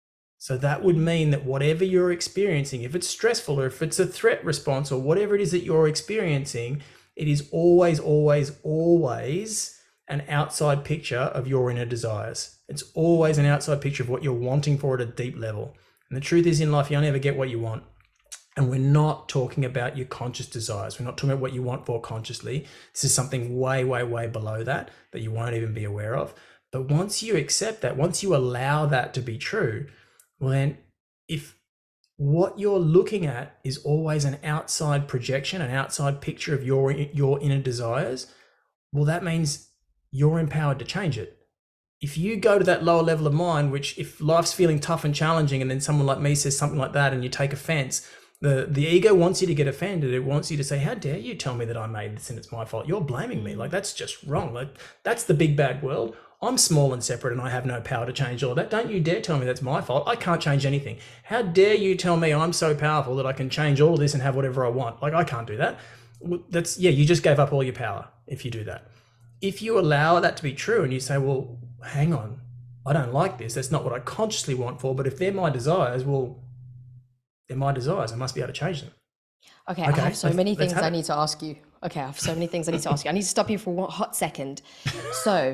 So that would mean that whatever you're experiencing, if it's stressful, or if it's a threat response, or whatever it is that you're experiencing, it is always, always, always an outside picture of your inner desires. It's always an outside picture of what you're wanting for at a deep level. And the truth is, in life, you only ever get what you want. And we're not talking about your conscious desires. We're not talking about what you want for consciously. This is something way, way, way below that you won't even be aware of. But once you accept that, once you allow that to be true, well then, if what you're looking at is always an outside projection, an outside picture of your inner desires, well, that means you're empowered to change it. If you go to that lower level of mind, which if life's feeling tough and challenging, and then someone like me says something like that and you take offense, the ego wants you to get offended. It wants you to say, how dare you tell me that I made this and it's my fault? You're blaming me. Like, that's just wrong. Like, that's the big bad world. I'm small and separate and I have no power to change all of that. Don't you dare tell me that's my fault. I can't change anything. How dare you tell me I'm so powerful that I can change all of this and have whatever I want? Like, I can't do that. You just gave up all your power if you do that. If you allow that to be true and you say, well, hang on, I don't like this. That's not what I consciously want for, but if they're my desires, well, they're my desires. I must be able to change them. Okay, I have so many things I need to ask you. Okay, I have so many things I need to ask you. I need to stop you for one hot second. So,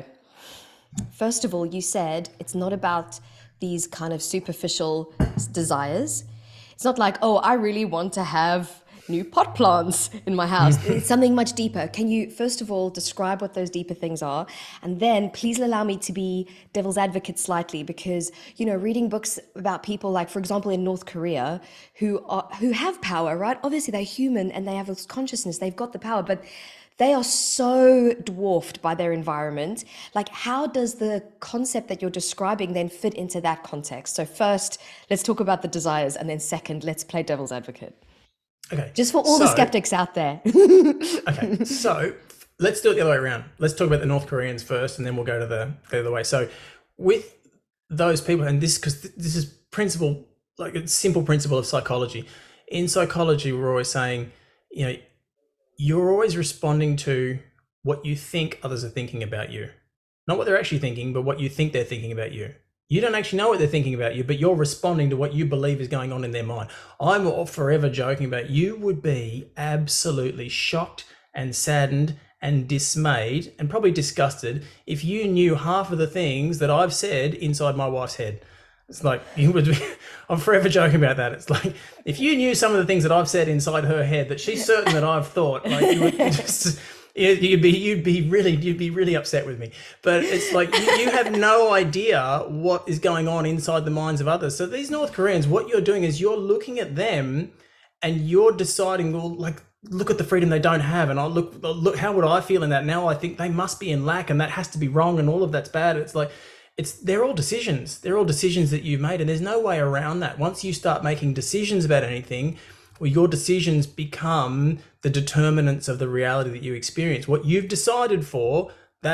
first of all, you said it's not about these kind of superficial desires. It's not like, oh, I really want to have new pot plants in my house. It's something much deeper. Can you, first of all, describe what those deeper things are? And then please allow me to be devil's advocate slightly, because, you know, reading books about people like, for example, in North Korea, who have power, right? Obviously, they're human and they have this consciousness. They've got the power, but they are so dwarfed by their environment. Like, how does the concept that you're describing then fit into that context? So first, let's talk about the desires. And then second, let's play devil's advocate. Okay. Just for all the skeptics out there. Okay. So let's do it the other way around. Let's talk about the North Koreans first, and then we'll go to the other way. So with those people, and because this is principle, like a simple principle of psychology. In psychology, we're always saying, you know, you're always responding to what you think others are thinking about you. Not what they're actually thinking, but what you think they're thinking about you. You don't actually know what they're thinking about you, but you're responding to what you believe is going on in their mind. I'm forever joking about, you would be absolutely shocked and saddened and dismayed and probably disgusted if you knew half of the things that I've said inside my wife's head. It's like, you would be, I'm forever joking about that. It's like, if you knew some of the things that I've said inside her head that she's certain that I've thought, like, you would just... You'd be really upset with me. But it's like, you have no idea what is going on inside the minds of others. So these North Koreans, what you're doing is you're looking at them and you're deciding, well, like, look at the freedom they don't have, and I'll look, how would I feel in that? Now I think they must be in lack, and that has to be wrong, and all of that's bad. It's like, they're all decisions. They're all decisions that you've made, and there's no way around that. Once you start making decisions about anything, well, your decisions become the determinants of the reality that you experience. What you've decided for,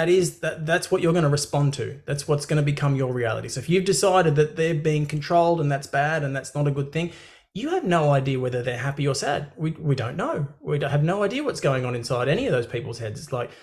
that's what you're going to respond to. That's what's going to become your reality. So if you've decided that they're being controlled and that's bad and that's not a good thing, you have no idea whether they're happy or sad. We don't know. We have no idea what's going on inside any of those people's heads. It's like,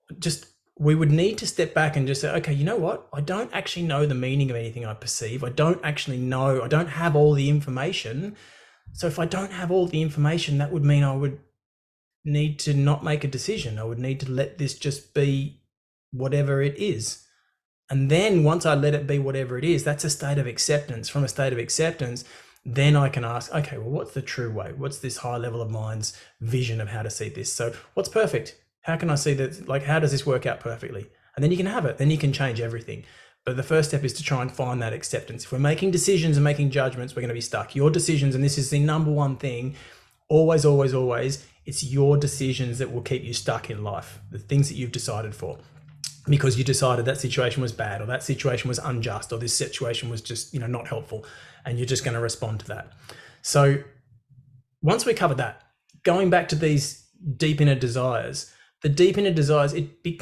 we would need to step back and just say, okay, you know what? I don't actually know the meaning of anything I perceive. I don't actually know. I don't have all the information. So if I don't have all the information, that would mean I would need to not make a decision. I would need to let this just be whatever it is. And then once I let it be whatever it is, that's a state of acceptance. From a state of acceptance, then I can ask, okay, well, what's the true way? What's this high level of mind's vision of how to see this? So what's perfect? How can I see that? Like, how does this work out perfectly? And then you can have it. Then you can change everything. But the first step is to try and find that acceptance. If we're making decisions and making judgments, we're going to be stuck. Your decisions, and this is the number one thing, always, always, always, it's your decisions that will keep you stuck in life, the things that you've decided for. Because you decided that situation was bad, or that situation was unjust, or this situation was just, not helpful, and you're just going to respond to that. So once we cover that, going back to these deep inner desires, the deep inner desires,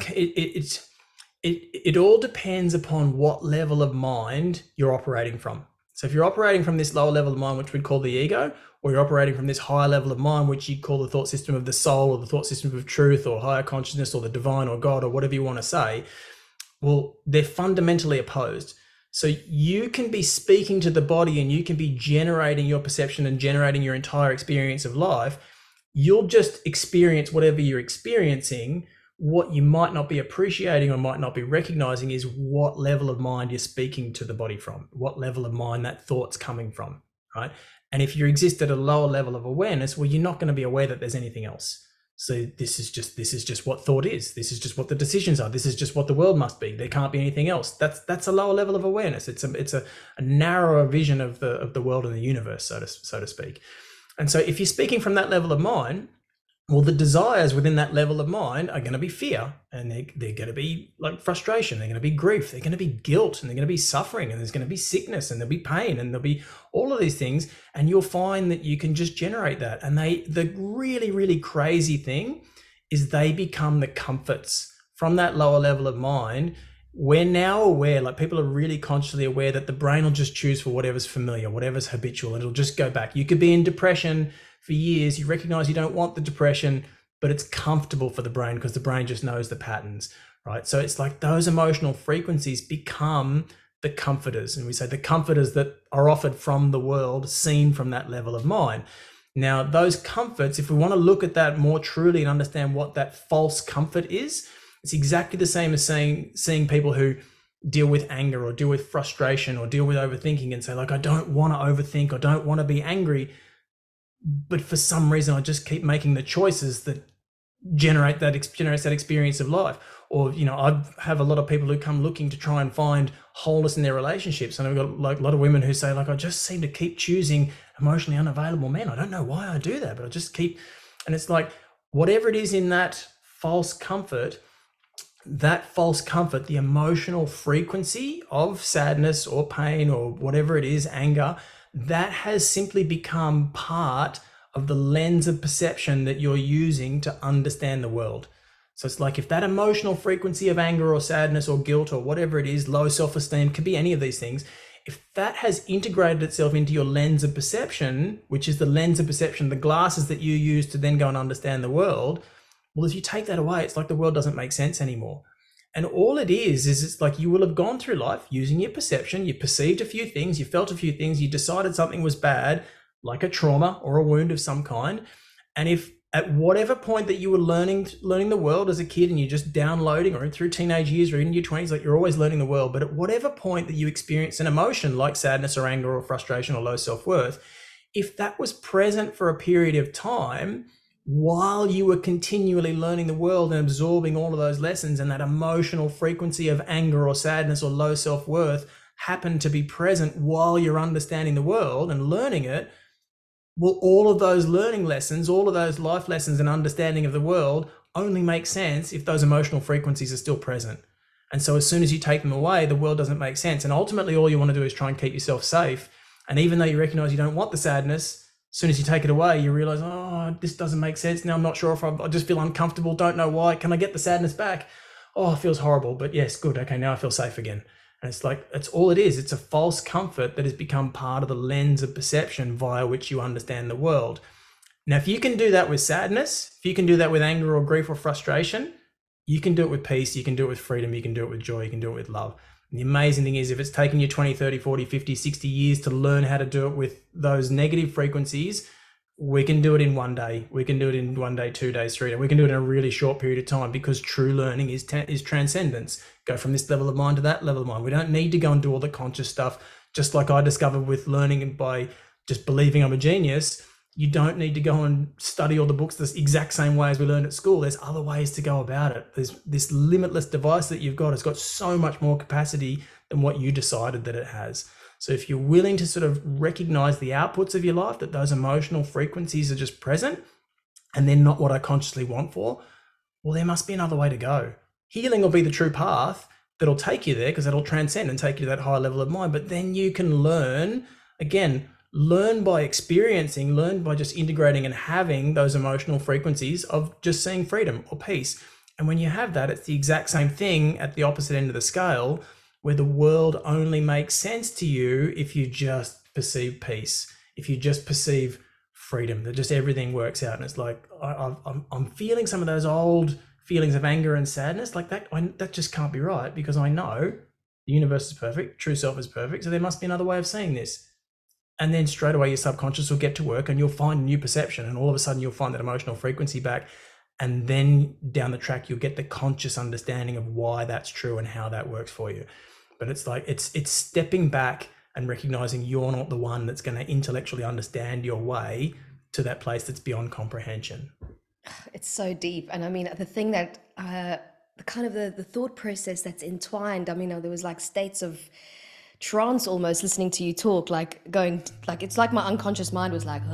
it all depends upon what level of mind you're operating from. So if you're operating from this lower level of mind, which we'd call the ego, or you're operating from this higher level of mind, which you call the thought system of the soul, or the thought system of truth, or higher consciousness, or the divine, or God, or whatever you want to say, well, they're fundamentally opposed. So you can be speaking to the body and you can be generating your perception and generating your entire experience of life. You'll just experience whatever you're experiencing. What you might not be appreciating or might not be recognizing is what level of mind you're speaking to the body from, what level of mind that thought's coming from, right? And if you exist at a lower level of awareness, well, you're not going to be aware that there's anything else. So this is just what thought is. This is just what the decisions are. This is just what the world must be. There can't be anything else. That's a lower level of awareness. It's a narrower vision of the world and the universe, so to speak. And so if you're speaking from that level of mind, well, the desires within that level of mind are going to be fear, and they're going to be like frustration. They're going to be grief. They're going to be guilt, and they're going to be suffering, and there's going to be sickness, and there'll be pain, and there'll be all of these things. And you'll find that you can just generate that. And the really, really crazy thing is they become the comforts from that lower level of mind. we're now aware, like people are really consciously aware that the brain will just choose for whatever's familiar, whatever's habitual, and it'll just go back. You could be in depression for years, you recognize you don't want the depression, but it's comfortable for the brain because the brain just knows the patterns, right? So it's like those emotional frequencies become the comforters. And we say the comforters that are offered from the world, seen from that level of mind. Now, those comforts, if we want to look at that more truly and understand what that false comfort is, it's exactly the same as seeing people who deal with anger or deal with frustration or deal with overthinking and say, like, I don't want to overthink, I don't want to be angry, but for some reason I just keep making the choices that generates that experience of life. Or, you know, I have a lot of people who come looking to try and find wholeness in their relationships, and I've got like a lot of women who say, like, I just seem to keep choosing emotionally unavailable men. I don't know why I do that, but I just keep. And it's like, whatever it is in that false comfort, the emotional frequency of sadness or pain or whatever it is, anger, that has simply become part of the lens of perception that you're using to understand the world. So it's like, if that emotional frequency of anger or sadness or guilt or whatever it is, low self-esteem, could be any of these things, if that has integrated itself into your lens of perception, which is the lens of perception, the glasses that you use to then go and understand the world, well, if you take that away, it's like the world doesn't make sense anymore. And all it is it's like you will have gone through life using your perception. You perceived a few things, you felt a few things, you decided something was bad, like a trauma or a wound of some kind. And if at whatever point that you were learning the world as a kid, and you're just downloading, or through teenage years or in your 20s, like, you're always learning the world, but at whatever point that you experience an emotion like sadness or anger or frustration or low self-worth, if that was present for a period of time while you were continually learning the world and absorbing all of those lessons, and that emotional frequency of anger or sadness or low self-worth happened to be present while you're understanding the world and learning it, well, all of those learning lessons, all of those life lessons and understanding of the world only make sense if those emotional frequencies are still present. And so as soon as you take them away, the world doesn't make sense. And ultimately, all you want to do is try and keep yourself safe. And even though you recognize you don't want the sadness, as soon as you take it away, you realize, oh, this doesn't make sense. Now I'm not sure if I just feel uncomfortable, don't know why. Can I get the sadness back? Oh, it feels horrible, but yes, good. Okay, now I feel safe again. And it's like, it's all it is. It's a false comfort that has become part of the lens of perception via which you understand the world. Now, if you can do that with sadness, if you can do that with anger or grief or frustration, you can do it with peace, you can do it with freedom, you can do it with joy, you can do it with love. And the amazing thing is, if it's taken you 20, 30, 40, 50, 60 years to learn how to do it with those negative frequencies, we can do it in one day. We can do it in 1 day, 2 days, 3 days. We can do it in a really short period of time, because true learning is transcendence. Go from this level of mind to that level of mind. We don't need to go and do all the conscious stuff. Just like I discovered with learning and by just believing I'm a genius, you don't need to go and study all the books the exact same way as we learned at school. There's other ways to go about it. There's this limitless device that you've got. It's got so much more capacity than what you decided that it has. So if you're willing to sort of recognize the outputs of your life, that those emotional frequencies are just present and they're not what I consciously want for, well, there must be another way to go. Healing will be the true path that'll take you there, because it'll transcend and take you to that higher level of mind. But then you can learn, again, learn by experiencing, learn by just integrating and having those emotional frequencies of just seeing freedom or peace. And when you have that, it's the exact same thing at the opposite end of the scale, where the world only makes sense to you if you just perceive peace, if you just perceive freedom, that just everything works out. And it's like, I'm feeling some of those old feelings of anger and sadness, like that just can't be right, because I know the universe is perfect, true self is perfect, so there must be another way of seeing this. And then straight away your subconscious will get to work and you'll find a new perception, and all of a sudden you'll find that emotional frequency back. And then down the track, you'll get the conscious understanding of why that's true and how that works for you. But it's like, it's stepping back and recognizing you're not the one that's going to intellectually understand your way to that place that's beyond comprehension. It's so deep. And I mean, the thing that, the kind of the thought process that's entwined, I mean, there was like states of trance almost listening to you talk, like going, like, it's like my unconscious mind was like,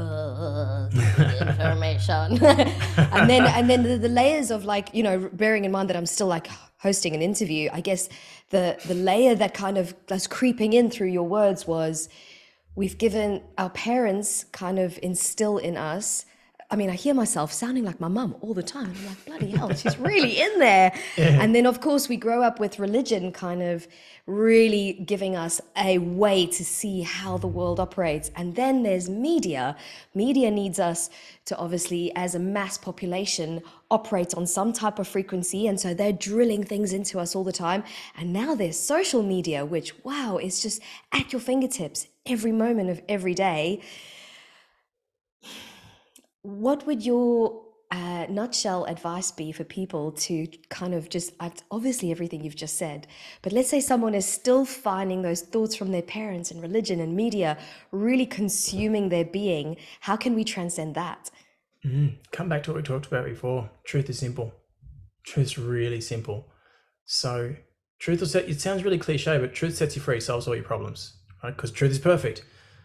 information. and then the layers of, like, you know, bearing in mind that I'm still like hosting an interview, I guess the layer that kind of that's creeping in through your words was, we've given our parents kind of instill in us I mean, I hear myself sounding like my mum all the time. I'm like, bloody hell, she's really in there. Yeah. And then, of course, we grow up with religion kind of really giving us a way to see how the world operates. And then there's media. Media needs us to obviously, as a mass population, operate on some type of frequency. And so they're drilling things into us all the time. And now there's social media, which, wow, is just at your fingertips every moment of every day. What would your nutshell advice be for people to kind of just, obviously everything you've just said, but let's say someone is still finding those thoughts from their parents and religion and media really consuming their being. How can we transcend that? Come back to what we talked about before. Truth is simple. Truth's really simple. So truth will set, it sounds really cliche, but truth sets you free, solves all your problems, right? Because truth is perfect.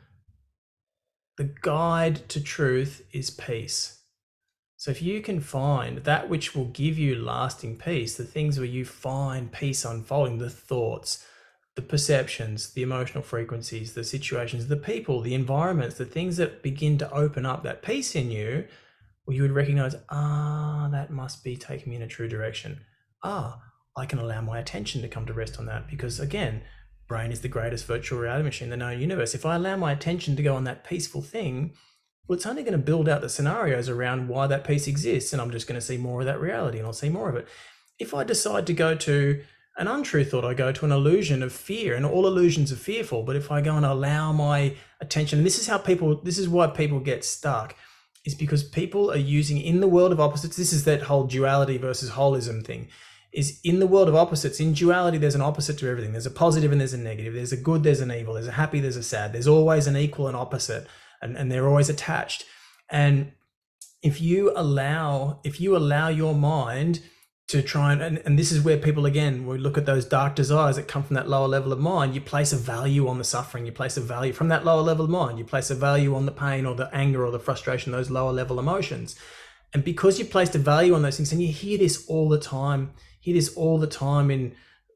The guide to truth is peace. So if you can find that which will give you lasting peace, the things where you find peace unfolding, the thoughts, the perceptions, the emotional frequencies, the situations, the people, the environments, the things that begin to open up that peace in you, well, you would recognize, that must be taking me in a true direction. I can allow my attention to come to rest on that, because again, brain is the greatest virtual reality machine in the known universe. If I allow my attention to go on that peaceful thing, well, it's only going to build out the scenarios around why that peace exists, and I'm just going to see more of that reality, and I'll see more of it. If I decide to go to an untrue thought, I go to an illusion of fear, and all illusions are fearful. But if I go and allow my attention, and this is why people get stuck, is because people are using, in the world of opposites, this is that whole duality versus holism thing, is in the world of opposites, in duality, there's an opposite to everything. There's a positive and there's a negative. There's a good, there's an evil. There's a happy, there's a sad. There's always an equal and opposite, and they're always attached. And if you allow your mind to try and this is where people, again, we look at those dark desires that come from that lower level of mind, you place a value on the suffering, you place a value from that lower level of mind, you place a value on the pain or the anger or the frustration, those lower level emotions. And because you placed a value on those things, and you hear this all the time in,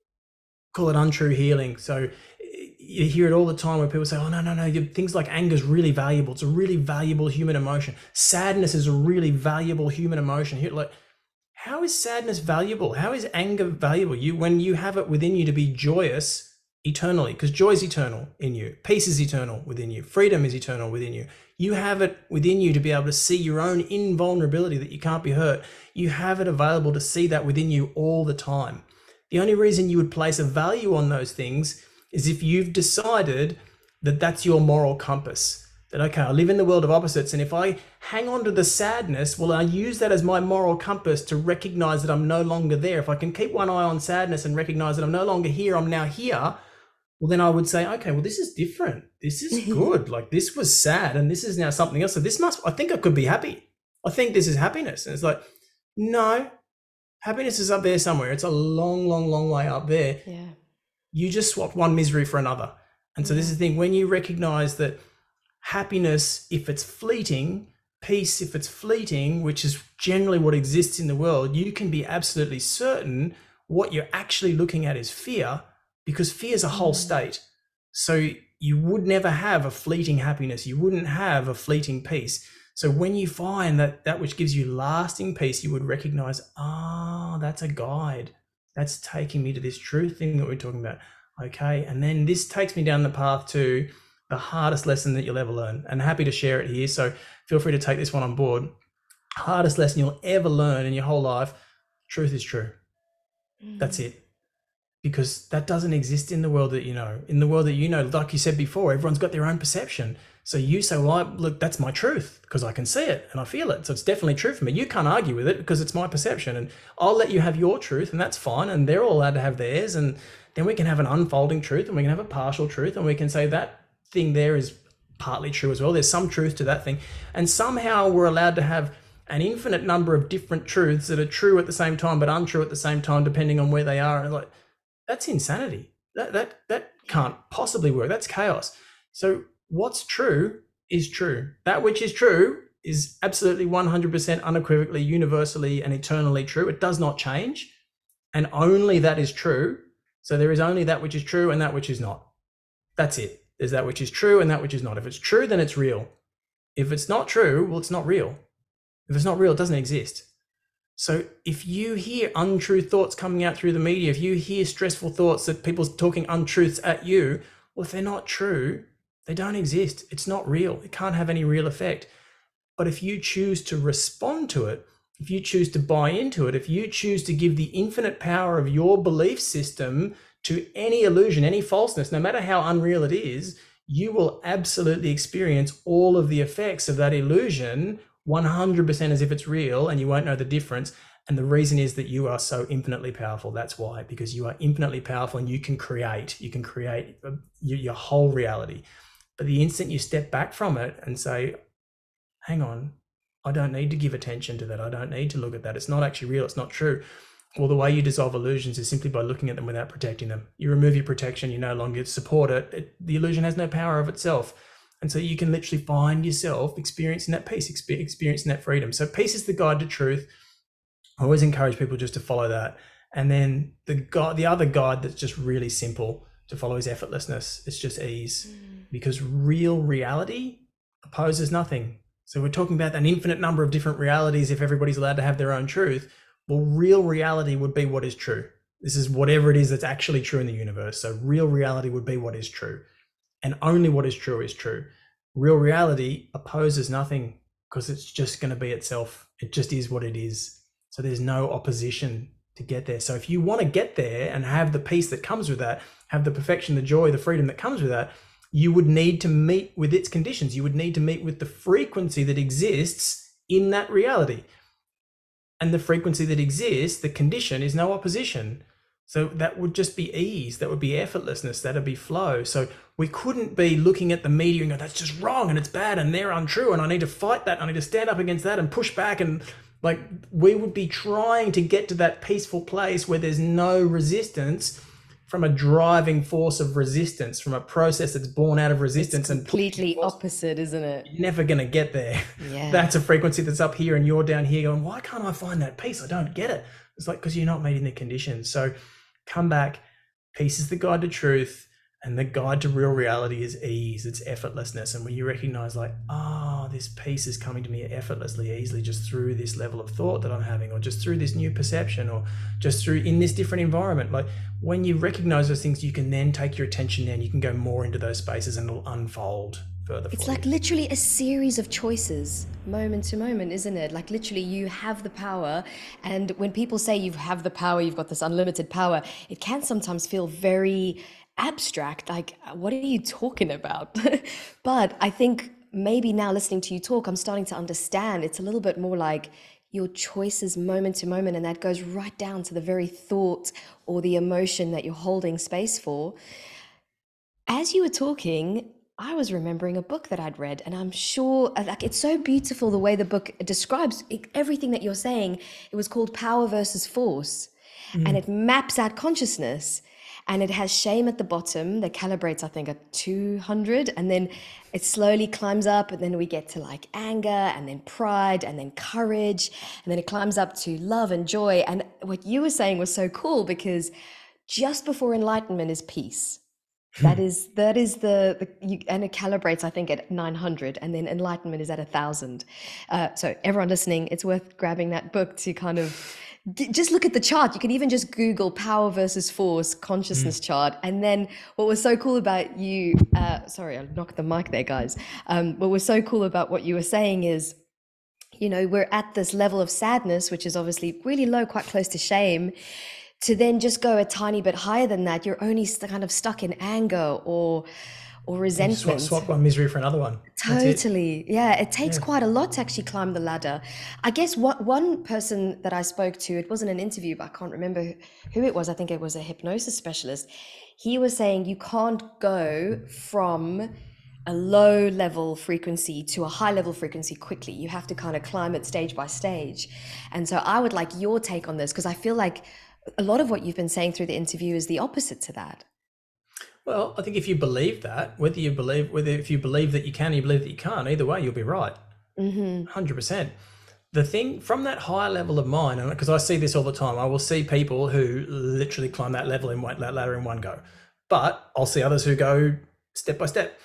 call it untrue healing. So you hear it all the time where people say, oh, no, things like anger is really valuable. It's a really valuable human emotion. Sadness is a really valuable human emotion. Here, like, how is sadness valuable? How is anger valuable? When you have it within you to be joyous eternally, because joy is eternal in you. Peace is eternal within you. Freedom is eternal within you. You have it within you to be able to see your own invulnerability, that you can't be hurt. You have it available to see that within you all the time. The only reason you would place a value on those things is if you've decided that that's your moral compass. That, okay, I live in the world of opposites, and if I hang on to the sadness, well, I use that as my moral compass to recognize that I'm no longer there. If I can keep one eye on sadness and recognize that I'm no longer here, I'm now here, well, then I would say, okay, well, this is different. This is good. Like, this was sad and this is now something else. So I think I could be happy. I think this is happiness. And it's like, no, happiness is up there somewhere. It's a long, long, long way up there. Yeah. You just swapped one misery for another. And so this is the thing, when you recognize that happiness, if it's fleeting, peace, if it's fleeting, which is generally what exists in the world, you can be absolutely certain what you're actually looking at is fear, because fear is a whole state. So you would never have a fleeting happiness. You wouldn't have a fleeting peace. So when you find that which gives you lasting peace, you would recognize, that's a guide. That's taking me to this true thing that we're talking about. Okay. And then this takes me down the path to the hardest lesson that you'll ever learn. And happy to share it here. So feel free to take this one on board. Hardest lesson you'll ever learn in your whole life. Truth is true. That's it. Because that doesn't exist in the world that you know. In the world that you know, like you said before, everyone's got their own perception. So you say, well, look, that's my truth because I can see it and I feel it. So it's definitely true for me. You can't argue with it because it's my perception, and I'll let you have your truth, and that's fine. And they're all allowed to have theirs. And then we can have an unfolding truth, and we can have a partial truth, and we can say that thing there is partly true as well. There's some truth to that thing. And somehow we're allowed to have an infinite number of different truths that are true at the same time, but untrue at the same time, depending on where they are. And like, that's insanity. That can't possibly work. That's chaos. So what's true is true. That which is true is absolutely 100% unequivocally, universally, and eternally true. It does not change. And only that is true. So there is only that which is true and that which is not. That's it. There's that which is true and that which is not. If it's true, then it's real. If it's not true, well, it's not real. If it's not real, it doesn't exist. So if you hear untrue thoughts coming out through the media, if you hear stressful thoughts that people's talking untruths at you, well, if they're not true, they don't exist. It's not real. It can't have any real effect. But if you choose to respond to it, if you choose to buy into it, if you choose to give the infinite power of your belief system to any illusion, any falseness, no matter how unreal it is, you will absolutely experience all of the effects of that illusion 100% as if it's real, and you won't know the difference. And the reason is that you are so infinitely powerful. That's why, because you are infinitely powerful and you can create your whole reality. But the instant you step back from it and say, hang on, I don't need to give attention to that. I don't need to look at that. It's not actually real. It's not true. Well, the way you dissolve illusions is simply by looking at them without protecting them. You remove your protection, you no longer support it. The illusion has no power of itself. And so you can literally find yourself experiencing that peace, experiencing that freedom. So peace is the guide to truth. I always encourage people just to follow that. And then the other guide that's just really simple to follow is effortlessness. It's just ease, because real reality opposes nothing. So we're talking about an infinite number of different realities if everybody's allowed to have their own truth. Well, real reality would be what is true. This is whatever it is that's actually true in the universe. So real reality would be what is true. And only what is true is true. Real reality opposes nothing, because it's just going to be itself. It just is what it is. So there's no opposition to get there. So if you want to get there and have the peace that comes with that, have the perfection, the joy, the freedom that comes with that, you would need to meet with its conditions. You would need to meet with the frequency that exists in that reality. And the frequency that exists, the condition, is no opposition. So that would just be ease. That would be effortlessness. That would be flow. So we couldn't be looking at the media and go, that's just wrong and it's bad and they're untrue and I need to fight that. And I need to stand up against that and push back. And like, we would be trying to get to that peaceful place where there's no resistance from a driving force of resistance, from a process that's born out of resistance. It's completely opposite, isn't it? You're never going to get there. Yeah. That's a frequency that's up here and you're down here going, why can't I find that peace? I don't get it. It's like, because you're not meeting the conditions. So come back. Peace is the guide to truth, and the guide to real reality is ease. It's effortlessness. And when you recognize, like, this peace is coming to me effortlessly, easily, just through this level of thought that I'm having, or just through this new perception, or just through in this different environment. Like, when you recognize those things, you can then take your attention and you can go more into those spaces and it'll unfold further. It's like literally a series of choices, moment to moment, isn't it? Like, literally, you have the power. And when people say you have the power, you've got this unlimited power, it can sometimes feel very abstract. Like, what are you talking about? But I think maybe now, listening to you talk, I'm starting to understand. It's a little bit more like your choices moment to moment, and that goes right down to the very thought or the emotion that you're holding space for. As you were talking, I was remembering a book that I'd read, and I'm sure, like, it's so beautiful the way the book describes everything that you're saying. It was called Power versus Force, and it maps out consciousness. And it has shame at the bottom that calibrates, I think, at 200. And then it slowly climbs up. And then we get to like anger, and then pride, and then courage. And then it climbs up to love and joy. And what you were saying was so cool, because just before enlightenment is peace. That is and it calibrates, I think, at 900, and then enlightenment is at 1,000. So everyone listening, it's worth grabbing that book to kind of just look at the chart. You can even just Google power versus force consciousness chart. And then what was so cool about you, sorry, I knocked the mic there, guys. What was so cool about what you were saying is, you know, we're at this level of sadness, which is obviously really low, quite close to shame. To then just go a tiny bit higher than that, you're only kind of stuck in anger or resentment. Swap one misery for another one. Totally. Yeah, it takes quite a lot to actually climb the ladder. I guess one person that I spoke to, it wasn't an interview, but I can't remember who it was. I think it was a hypnosis specialist. He was saying you can't go from a low level frequency to a high level frequency quickly. You have to kind of climb it stage by stage. And so I would like your take on this, because I feel like a lot of what you've been saying through the interview is the opposite to that. Well, I think if you believe that, if you believe that you can, you believe that you can't, either way, you'll be right. 100%. The thing from that higher level of mind, and because I see this all the time, I will see people who literally climb that ladder in one go, but I'll see others who go step by step.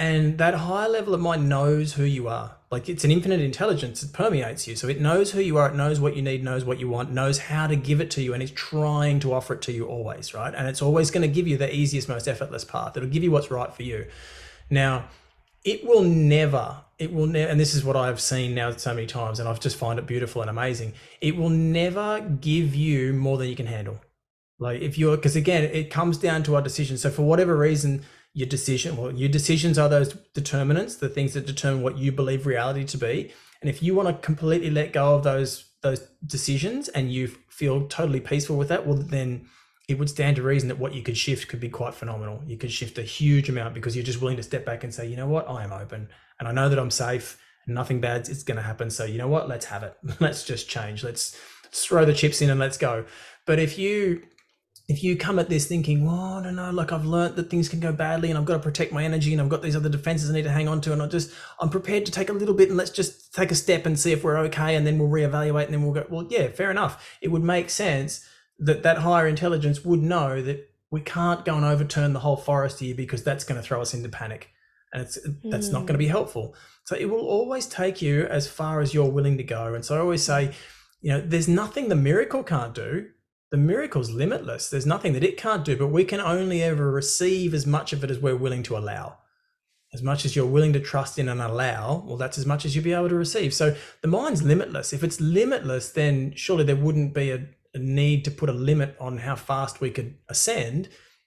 And that higher level of mind knows who you are. Like, it's an infinite intelligence. It permeates you. So it knows who you are. It knows what you need, knows what you want, knows how to give it to you, and is trying to offer it to you always, right? And it's always going to give you the easiest, most effortless path. It'll give you what's right for you. Now, it will never, and this is what I've seen now so many times, and I've just find it beautiful and amazing. It will never give you more than you can handle. Like, because again, it comes down to our decisions. So for whatever reason, your decisions are those determinants, the things that determine what you believe reality to be. And if you want to completely let go of those decisions and you feel totally peaceful with that, well, then it would stand to reason that what you could shift could be quite phenomenal. You could shift a huge amount because you're just willing to step back and say, you know what, I am open and I know that I'm safe and nothing bad is going to happen. So you know what, let's have it. Let's just change. Let's throw the chips in and let's go. But if you come at this thinking, well, no, like I've learned that things can go badly and I've got to protect my energy and I've got these other defenses I need to hang on to, and I'm prepared to take a little bit and let's just take a step and see if we're okay, and then we'll reevaluate and then we'll go, well, yeah, fair enough. It would make sense that higher intelligence would know that we can't go and overturn the whole forest here because that's going to throw us into panic, and that's not going to be helpful. So it will always take you as far as you're willing to go. And so I always say, there's nothing the miracle can't do. The miracle's limitless. There's nothing that it can't do, but we can only ever receive as much of it as we're willing to allow. As much as you're willing to trust in and allow, well, that's as much as you'll be able to receive. So the mind's limitless. If it's limitless, then surely there wouldn't be a need to put a limit on how fast we could ascend.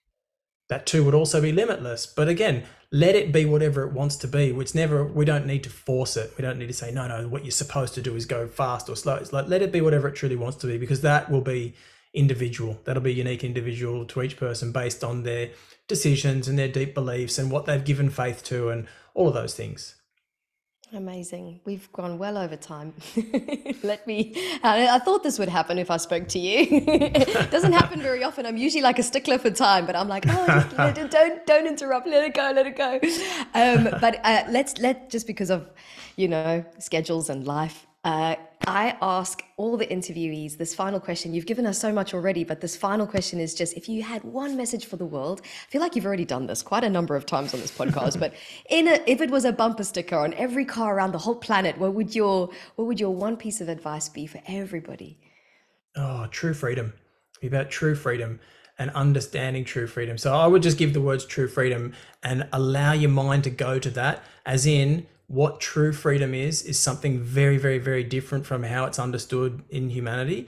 That too would also be limitless. But again, let it be whatever it wants to be. We don't need to force it. We don't need to say, no, what you're supposed to do is go fast or slow. It's like, let it be whatever it truly wants to be, because that will be individual. That'll be unique, individual to each person based on their decisions and their deep beliefs and what they've given faith to and all of those things. Amazing. We've gone well over time. I thought this would happen if I spoke to you. It doesn't happen very often. I'm usually like a stickler for time, but I'm like, don't interrupt, let it go. But let's just because of, schedules and life, I ask all the interviewees this final question. You've given us so much already, but this final question is just, if you had one message for the world, I feel like you've already done this quite a number of times on this podcast, but if it was a bumper sticker on every car around the whole planet, what would your one piece of advice be for everybody? Oh, true freedom. It'd be about true freedom and understanding true freedom. So I would just give the words true freedom and allow your mind to go to that, as in, what true freedom is something very, very, very different from how it's understood in humanity.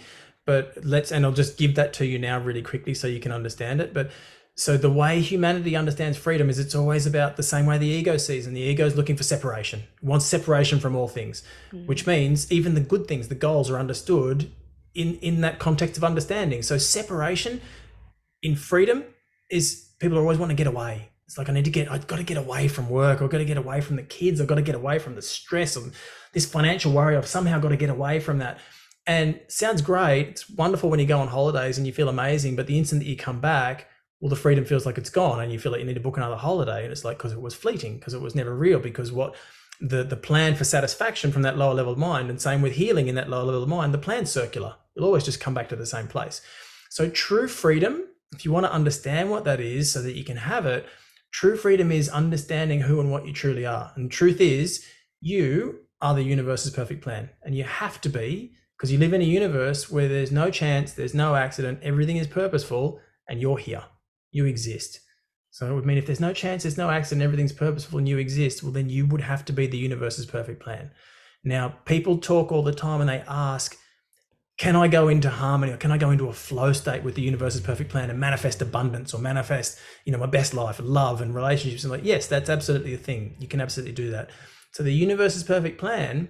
And I'll just give that to you now really quickly so you can understand it. But so the way humanity understands freedom is it's always about the same way the ego sees, and the ego is looking for separation. It wants separation from all things, which means even the good things, the goals, are understood in that context of understanding. So separation in freedom is people always want to get away. It's like, I've got to get away from work. I've got to get away from the kids. I've got to get away from the stress of this financial worry. I've somehow got to get away from that. And sounds great. It's wonderful when you go on holidays and you feel amazing, but the instant that you come back, well, the freedom feels like it's gone and you feel like you need to book another holiday. And it's like, because it was fleeting, because it was never real, because what the plan for satisfaction from that lower level of mind, and same with healing in that lower level of mind, the plan's circular. You'll always just come back to the same place. So true freedom, if you want to understand what that is so that you can have it, true freedom is understanding who and what you truly are. And the truth is, you are the universe's perfect plan. And you have to be, because you live in a universe where there's no chance, there's no accident, everything is purposeful, and you're here. You exist. So it would mean if there's no chance, there's no accident, everything's purposeful, and you exist, well, then you would have to be the universe's perfect plan. Now, people talk all the time and they ask, can I go into harmony, or can I go into a flow state with the universe's perfect plan and manifest abundance, or manifest, my best life, love and relationships? And like, yes, that's absolutely a thing. You can absolutely do that. So the universe's perfect plan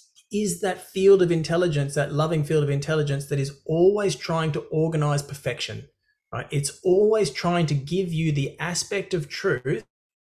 is that field of intelligence, that loving field of intelligence that is always trying to organize perfection, right? It's always trying to give you the aspect of truth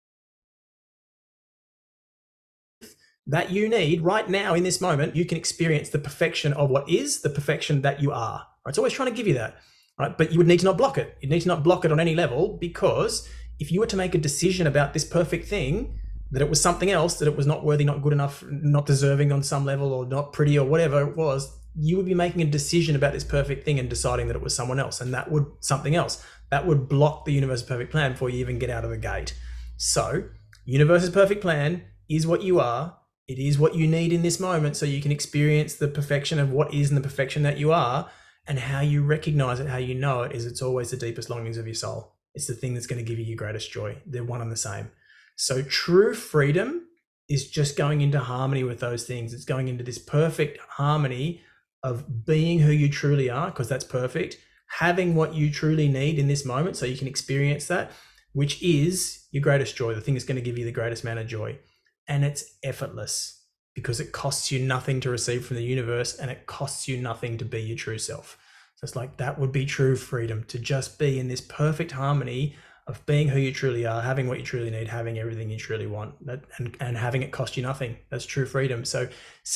that you need right now in this moment. You can experience the perfection of what is, the perfection that you are. Right? It's always trying to give you that, right? But you would need to not block it. You'd need to not block it on any level, because if you were to make a decision about this perfect thing, that it was something else, that it was not worthy, not good enough, not deserving on some level, or not pretty, or whatever it was, you would be making a decision about this perfect thing and deciding that it was someone else, and that would block the universe's perfect plan before you even get out of the gate. So Universe's perfect plan is what you are. It is what you need in this moment so you can experience the perfection of what is and the perfection that you are. And how you recognize it, how you know it, is it's always the deepest longings of your soul. It's the thing that's going to give you your greatest joy. They're one and the same. So true freedom is just going into harmony with those things. It's going into this perfect harmony of being who you truly are, because that's perfect. Having what you truly need in this moment so you can experience that, which is your greatest joy, the thing that's going to give you the greatest amount of joy. And it's effortless because it costs you nothing to receive from the universe and it costs you nothing to be your true self. So it's like that would be true freedom, to just be in this perfect harmony of being who you truly are, having what you truly need, having everything you truly want, and having it cost you nothing. That's true freedom. So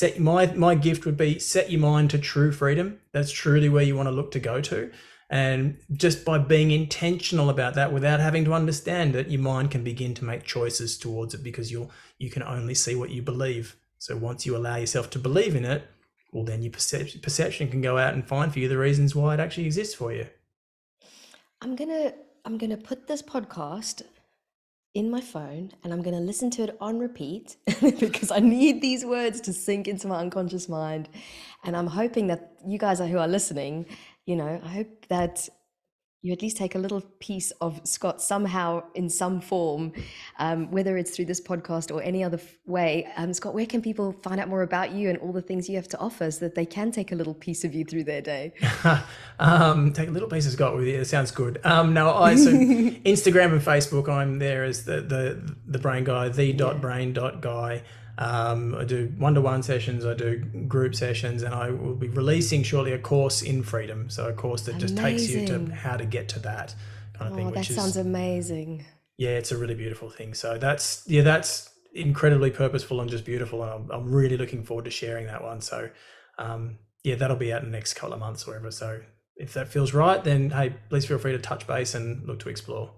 my gift would be, set your mind to true freedom. That's truly where you want to look to go to. And just by being intentional about that, without having to understand it, your mind can begin to make choices towards it, because you can only see what you believe. So once you allow yourself to believe in it, well, then your perception can go out and find for you the reasons why it actually exists for you. I'm gonna put this podcast in my phone and I'm gonna listen to it on repeat because I need these words to sink into my unconscious mind. And I'm hoping that you guys who are listening, I hope that you at least take a little piece of Scott somehow in some form, whether it's through this podcast or any other way. Scott, where can people find out more about you and all the things you have to offer so that they can take a little piece of you through their day? Take a little piece of Scott with you. It sounds good. So Instagram and Facebook, I'm there as the brain guy, the.brain.guy. I do one-to-one sessions, I do group sessions, and I will be releasing shortly a course in freedom. So a course that just takes you to how to get to that kind of thing. That sounds amazing. Yeah, it's a really beautiful thing. So that's incredibly purposeful and just beautiful. And I'm really looking forward to sharing that one. So that'll be out in the next couple of months or whatever. So if that feels right, then hey, please feel free to touch base and look to explore.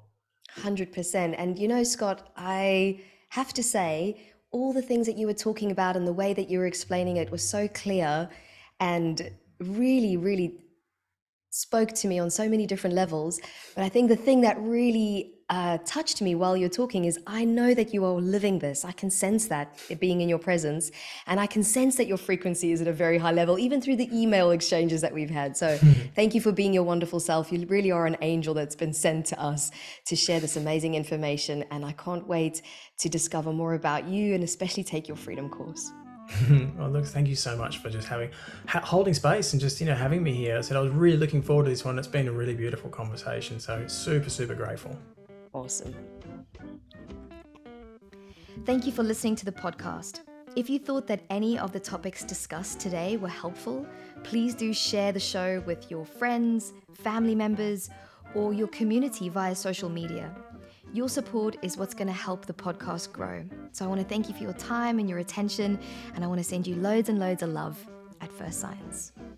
100%. And Scott, I have to say, all the things that you were talking about and the way that you were explaining it was so clear and really, really spoke to me on so many different levels. But I think the thing that really touched me while you're talking is I know that you are living this. I can sense that, it being in your presence, and I can sense that your frequency is at a very high level, even through the email exchanges that we've had. So thank you for being your wonderful self. You really are an angel that's been sent to us to share this amazing information, and I can't wait to discover more about you and especially take your freedom course. Well, look, thank you so much for just holding space and just having me here. I said I was really looking forward to this one. It's been a really beautiful conversation, so super, super grateful. Awesome. Thank you for listening to the podcast. If you thought that any of the topics discussed today were helpful, please do share the show with your friends, family members, or your community via social media. Your support is what's going to help the podcast grow. So I want to thank you for your time and your attention, and I want to send you loads and loads of love at First Science.